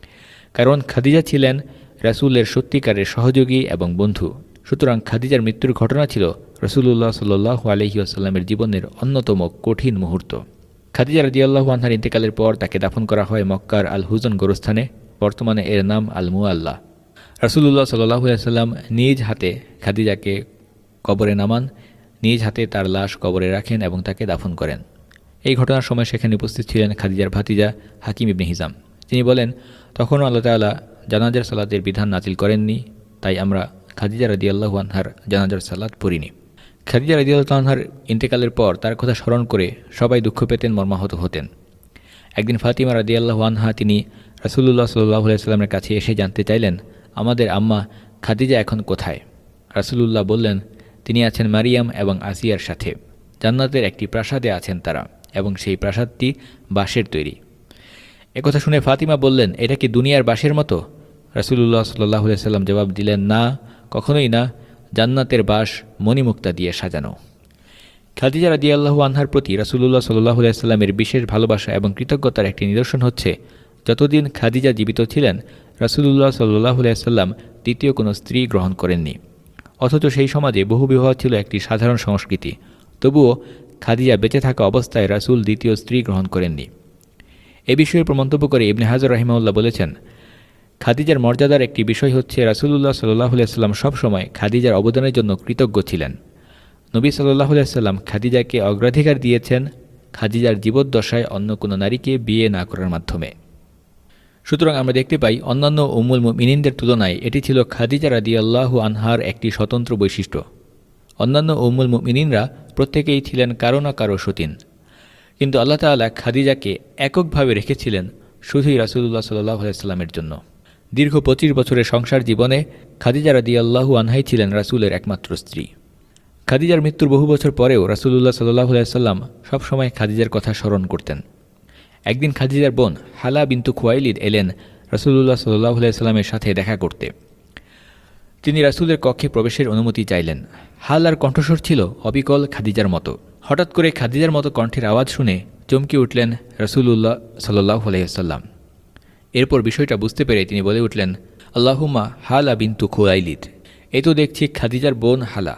কারণ খাদিজা ছিলেন রাসূলের সত্যিকারের সহযোগী এবং বন্ধু। সুতরাং খাদিজার মৃত্যুর ঘটনা ছিল রাসূলুল্লাহ সাল্লাল্লাহু আলাইহি ওয়াসাল্লামের জীবনের অন্যতম কঠিন মুহূর্ত। খাদিজা রাদিয়াল্লাহু আনহার ইন্তেকালের পর তাকে দাফন করা হয় মক্কার আল হুজন গোরস্থানে, বর্তমানে এর নাম আল মুআল্লা। রাসূলুল্লাহ সাল্লাল্লাহু আলাইহি ওয়াসাল্লাম নিজ হাতে খাদিজাকে কবরে নামান, নিজ হাতে তার লাশ কবরে রাখেন এবং তাকে দাফন করেন। এই ঘটনার সময় সেখানে উপস্থিত ছিলেন খাদিজার ভাতিজা হাকিম ইবনে হিজাম। তিনি বলেন, তখনও আল্লাহ তাআলা জানাজার সালাতের বিধান নাজিল করেননি, তাই আমরা খাদিজা রাদিয়াল্লাহু আনহার জানাজার সালাত পড়িনি। খাদিজা রাদিয়াল্লাহু আনহার ইন্তেকালের পর তার কথা স্মরণ করে সবাই দুঃখ পেতেন, মর্মাহত হতেন। একদিন ফাতিমা রাদিয়াল্লাহু আনহা তিনি রাসূলুল্লাহ সাল্লাল্লাহু আলাইহি ওয়াসাল্লামের কাছে এসে জানতে চাইলেন, আমাদের আম্মা খাদিজা এখন কোথায়? রাসূলুল্লাহ বললেন, তিনি আছেন মারিয়াম এবং আসিয়ার সাথে। জান্নাতের একটি প্রাসাদে আছেন তারা, এবং সেই প্রাসাদটি বাঁশের তৈরি। একথা শুনে ফাতিমা বললেন, এটা কি দুনিয়ার বাঁশের মতো? রাসূলুল্লাহ সাল্লাল্লাহু আলাইহি ওয়াসাল্লাম জবাব দিলেন, না, কখনোই না, জান্নাতের বাঁশ মণিমুক্তা দিয়ে সাজানো। খাদিজা রাদিয়াল্লাহু আনহার প্রতি রাসূলুল্লাহ সাল্লাল্লাহু আলাইহি ওয়াসাল্লামের বিশেষ ভালোবাসা এবং কৃতজ্ঞতার একটি নিদর্শন হচ্ছে, যতদিন খাদিজা জীবিত ছিলেন রাসূলুল্লাহ সাল্লাল্লাহু আলাইহি ওয়াসাল্লাম দ্বিতীয় কোনো স্ত্রী গ্রহণ করেননি। অথচ সেই সমাজে বহুবিবাহ ছিল একটি সাধারণ সংস্কৃতি। তবুও খাদিজা বেঁচে থাকা অবস্থায় রাসূল দ্বিতীয় স্ত্রী গ্রহণ করেননি। এ বিষয়ের উপর মন্তব্য করে ইবনে হাজার রাহিমাহুল্লাহ বলেছেন, খাদিজার মর্যাদার একটি বিষয় হচ্ছে রাসূলুল্লাহ সাল্লাল্লাহু আলাইহি ওয়াসাল্লাম সবসময় খাদিজার অবদানের জন্য কৃতজ্ঞ ছিলেন। নবী সাল্লাল্লাহু আলাইহি ওয়াসাল্লাম খাদিজাকে অগ্রাধিকার দিয়েছেন খাদিজার জীবদ্দশায় অন্য কোনো নারীকে বিয়ে না করার মাধ্যমে। সুতরাং আমরা দেখতে পাই, অন্যান্য উম্মুল মুমিনিনদের তুলনায় এটি ছিল খাদিজা রাদিয়াল্লাহু আনহার একটি স্বতন্ত্র বৈশিষ্ট্য। অন্যান্য উম্মুল মুমিনিনরা প্রত্যেকেই ছিলেন কারো না কারো সতীন, কিন্তু আল্লাহ তাআলা খাদিজাকে এককভাবে রেখেছিলেন শুধুই রাসূলুল্লাহ সাল্লাল্লাহু আলাইহি ওয়াসাল্লামের জন্য। দীর্ঘ পঁচিশ বছরের সংসার জীবনে খাদিজা রাদিয়াল্লাহু আনহাই ছিলেন রাসূলের একমাত্র স্ত্রী। খাদিজার মৃত্যুর বহু বছর পরেও রাসূলুল্লাহ সাল্লাল্লাহু আলাইহি ওয়াসাল্লাম সবসময় খাদিজার কথা স্মরণ করতেন। একদিন খাদিজার বোন হালা বিনতু খুয়াইলিদ এলেন রাসূলুল্লাহ সাল্লাল্লাহু আলাইহি ওয়াসাল্লামের সাথে দেখা করতে। তিনি রাসূলের কক্ষে প্রবেশের অনুমতি চাইলেন। হালার কণ্ঠস্বর ছিল অবিকল খাদিজার মতো। হঠাৎ করে খাদিজার মতো কণ্ঠের আওয়াজ শুনে চমকে উঠলেন রাসূলুল্লাহ সাল্লাল্লাহু আলাইহি ওয়াসাল্লাম। এরপর বিষয়টা বুঝতে পেরে তিনি বলে উঠলেন, আল্লাহুম্মা হালা বিনতু খুয়াইলিদ, এ তো দেখছি খাদিজার বোন হালা।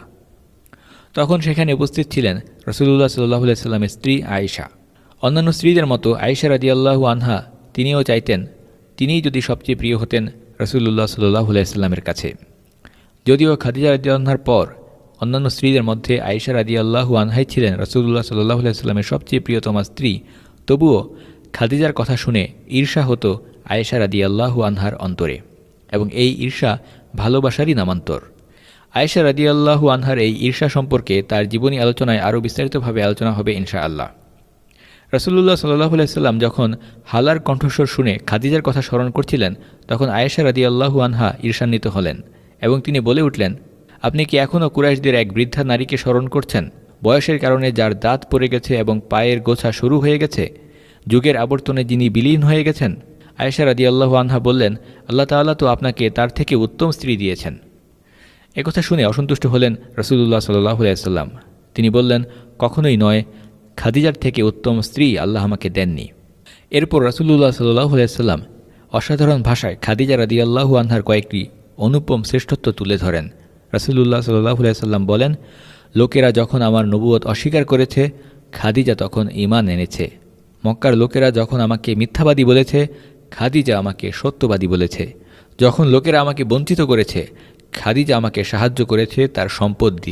তখন সেখানে উপস্থিত ছিলেন রাসূলুল্লাহ সাল্লাল্লাহু আলাইহি ওয়াসাল্লামের স্ত্রী আয়েশা। অন্যান্য স্ত্রীদের মতো আয়েশা রাদিয়াল্লাহু আনহা তিনিও চাইতেন তিনিই যদি সবচেয়ে প্রিয় হতেন রাসূলুল্লাহ সাল্লাল্লাহু আলাইহি ওয়াসাল্লামের কাছে। যদিও খাদিজা রাদিয়াল্লাহু আনহার পর অন্যান্য স্ত্রীদের মধ্যে আয়েশা রাদিয়াল্লাহু আনহাই ছিলেন রাসূলুল্লাহ সাল্লাল্লাহু আলাইহি ওয়াসাল্লামের সবচেয়ে প্রিয়তমা স্ত্রী, তবুও খাদিজার কথা শুনে ঈর্ষা হতো আয়েশা রাদিয়াল্লাহু আনহার অন্তরে, এবং এই ঈর্ষা ভালোবাসারই নামান্তর। আয়েশা রাদিয়াল্লাহু আনহার এই ঈর্ষা সম্পর্কে তার জীবনী আলোচনায় আরও বিস্তারিতভাবে আলোচনা হবে ইনশাআল্লাহ। রাসূলুল্লাহ সাল্লাল্লাহু আলাইহি ওয়াসাল্লাম যখন হালার কণ্ঠস্বর শুনে খাদিজার কথা স্মরণ করছিলেন, তখন আয়েশা রাদিয়াল্লাহু আনহা ঈর্ষান্বিত হলেন এবং তিনি বলে উঠলেন, আপনি কি এখনও কুরাইশদের এক বৃদ্ধা নারীকে স্মরণ করছেন, বয়সের কারণে যার দাঁত পড়ে গেছে এবং পায়ের গোছা শুরু হয়ে গেছে, যুগের আবর্তনে যিনি বিলীন হয়ে গেছেন? আয়েশা রাদিয়াল্লাহু আনহা বললেন, আল্লাহ তাআলা তো আপনাকে তার থেকে উত্তম স্ত্রী দিয়েছেন। একথা শুনে অসন্তুষ্ট হলেন রাসূলুল্লাহ সাল্লাল্লাহু আলাইহি ওয়াসাল্লাম। তিনি বললেন, কখনোই নয়, খাদিজার থেকে উত্তম স্ত্রী আল্লাহ আমাকে দেননি। এরপর রাসূলুল্লাহ সাল্লাল্লাহু আলাইহি ওয়াসাল্লাম অসাধারণ ভাষায় খাদিজা রাদিয়াল্লাহু আনহার কয়েকটি অনুপম শ্রেষ্ঠত্ব তুলে ধরেন। রাসূলুল্লাহ সাল্লাল্লাহু আলাইহি ওয়াসাল্লাম বলেন, লোকেরা যখন আমার নবুয়ত অস্বীকার করেছে, খাদিজা তখন ঈমান এনেছে। মক্কার লোকেরা যখন আমাকে মিথ্যাবাদী বলেছে, খাদিজা আমাকে সত্যবাদী বলেছে। যখন লোকেরা আমাকে বঞ্চিত করেছে, খাদিজা আমাকে সাহায্য করেছে তার সম্পদ দিয়ে।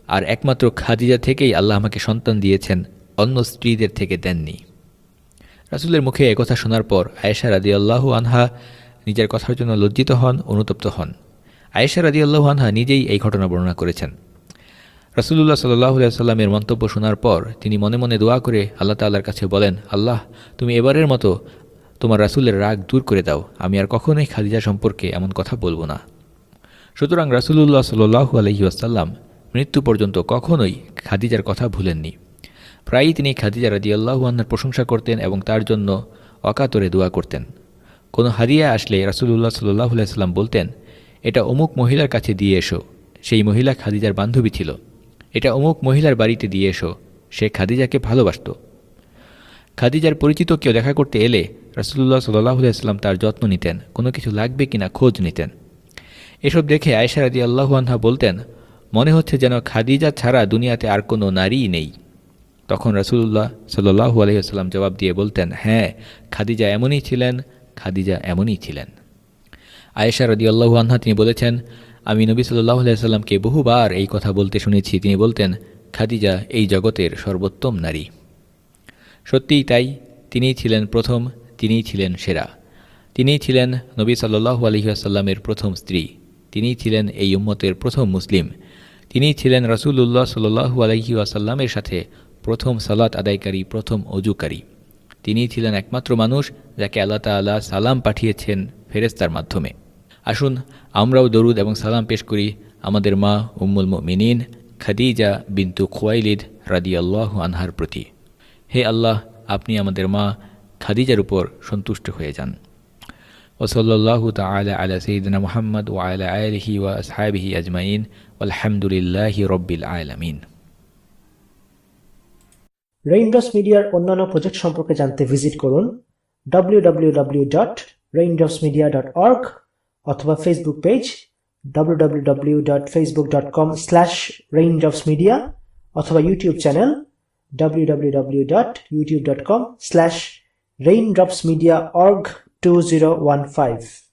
আর একমাত্র খাদিজা থেকেই আল্লাহ আমাকে সন্তান দিয়েছেন, অন্য স্ত্রীদের থেকে দেননি। রাসূলের মুখে একথা শোনার পর আয়েশা রাদিয়াল্লাহু আনহা নিজের কথার জন্য লজ্জিত হন, অনুতপ্ত হন। আয়েশা রাদিয়াল্লাহু আনহা নিজেই এই ঘটনা বর্ণনা করেছেন। রাসূলুল্লাহ সাল্লাল্লাহু আলাইহি ওয়াসাল্লামের মন্তব্য শোনার পর তিনি মনে মনে দোয়া করে আল্লাহ তাআলার কাছে বলেন, আল্লাহ, তুমি এবারের মতো তোমার রাসূলের রাগ দূর করে দাও, আমি আর কখনোই খাদিজা সম্পর্কে এমন কথা বলবো না। সুতরাং রাসূলুল্লাহ সাল্লাল্লাহু আলাইহি ওয়াসাল্লাম মৃত্যু পর্যন্ত কখনোই খাদিজার কথা ভুলেননি। প্রায়ই তিনি খাদিজা রাদিয়াল্লাহু আনহার প্রশংসা করতেন এবং তার জন্য অকাতরে দোয়া করতেন। কোনো হাদিয়া আসলে রাসূলুল্লাহ সাল্লাল্লাহু আলাইহি ওয়াসাল্লাম বলতেন, এটা অমুক মহিলার কাছে দিয়ে এসো, সেই মহিলা খাদিজার বান্ধবী ছিল। এটা অমুক মহিলার বাড়িতে দিয়ে এসো, সে খাদিজাকে ভালোবাসত। খাদিজার পরিচিত কেউ দেখা করতে এলে রাসূলুল্লাহ সাল্লাল্লাহু আলাইহি ওয়াসাল্লাম তার যত্ন নিতেন, কোনো কিছু লাগবে কিনা খোঁজ নিতেন। এসব দেখে আয়েশা রাদিয়াল্লাহু আনহা বলতেন, মনে হচ্ছে যেন খাদিজা ছাড়া দুনিয়াতে আর কোনো নারীই নেই। তখন রাসূলুল্লাহ সাল্লাল্লাহু আলাইহি ওয়াসাল্লাম জবাব দিয়ে বলতেন, হ্যাঁ, খাদিজা এমনই ছিলেন, খাদিজা এমনই ছিলেন। আয়েশা রাদিয়াল্লাহু আনহা তিনি বলেছেন, আমি নবী সাল্লাল্লাহু আলাইহি ওয়াসাল্লামকে বহুবার এই কথা বলতে শুনেছি। তিনি বলতেন, খাদিজা এই জগতের সর্বোত্তম নারী। সত্যিই তাই, তিনিই ছিলেন প্রথম, তিনিই ছিলেন সেরা। তিনিই ছিলেন নবী সাল্লাল্লাহু আলাইহি ওয়াসাল্লামের প্রথম স্ত্রী। তিনিই ছিলেন এই উম্মতের প্রথম মুসলিম। তিনিই ছিলেন রাসূলুল্লাহ সাল্লাল্লাহু আলাইহি ওয়াসাল্লামের সাথে প্রথম সালাত আদায়কারী, প্রথম অজুকারী। তিনিই ছিলেন একমাত্র মানুষ যাকে আল্লাহ তাআলা সালাম পাঠিয়েছেন ফেরেশতার মাধ্যমে। আসুন আমরাও দরুদ এবং সালাম পেশ করি আমাদের মা উম্মুল মুমিনিন খাদিজা বিনতু খুয়াইলিদ রাদিয়াল্লাহু আনহার প্রতি। হে আল্লাহ, আপনি আমাদের মা খাদিজার উপর সন্তুষ্ট হয়ে যান। ওসল্লাল্লাহু তাআলা আলা সাইয়্যিদিনা মুহাম্মদ ওয়া আলা আলিহি ওয়া আসহাবিহি আজমাইন আলহামদুলিল্লাহি রাব্বিল আলামিন। রেইনড্রপস মিডিয়ার অন্যান্য প্রজেক্ট সম্পর্কে জানতে ভিজিট করুন W W W dot raindrops media dot org অথবা Facebook page W W W dot Facebook dot com slash raindrops media অথবা YouTube channel W W W dot YouTube dot com slash raindrops media org two zero one five.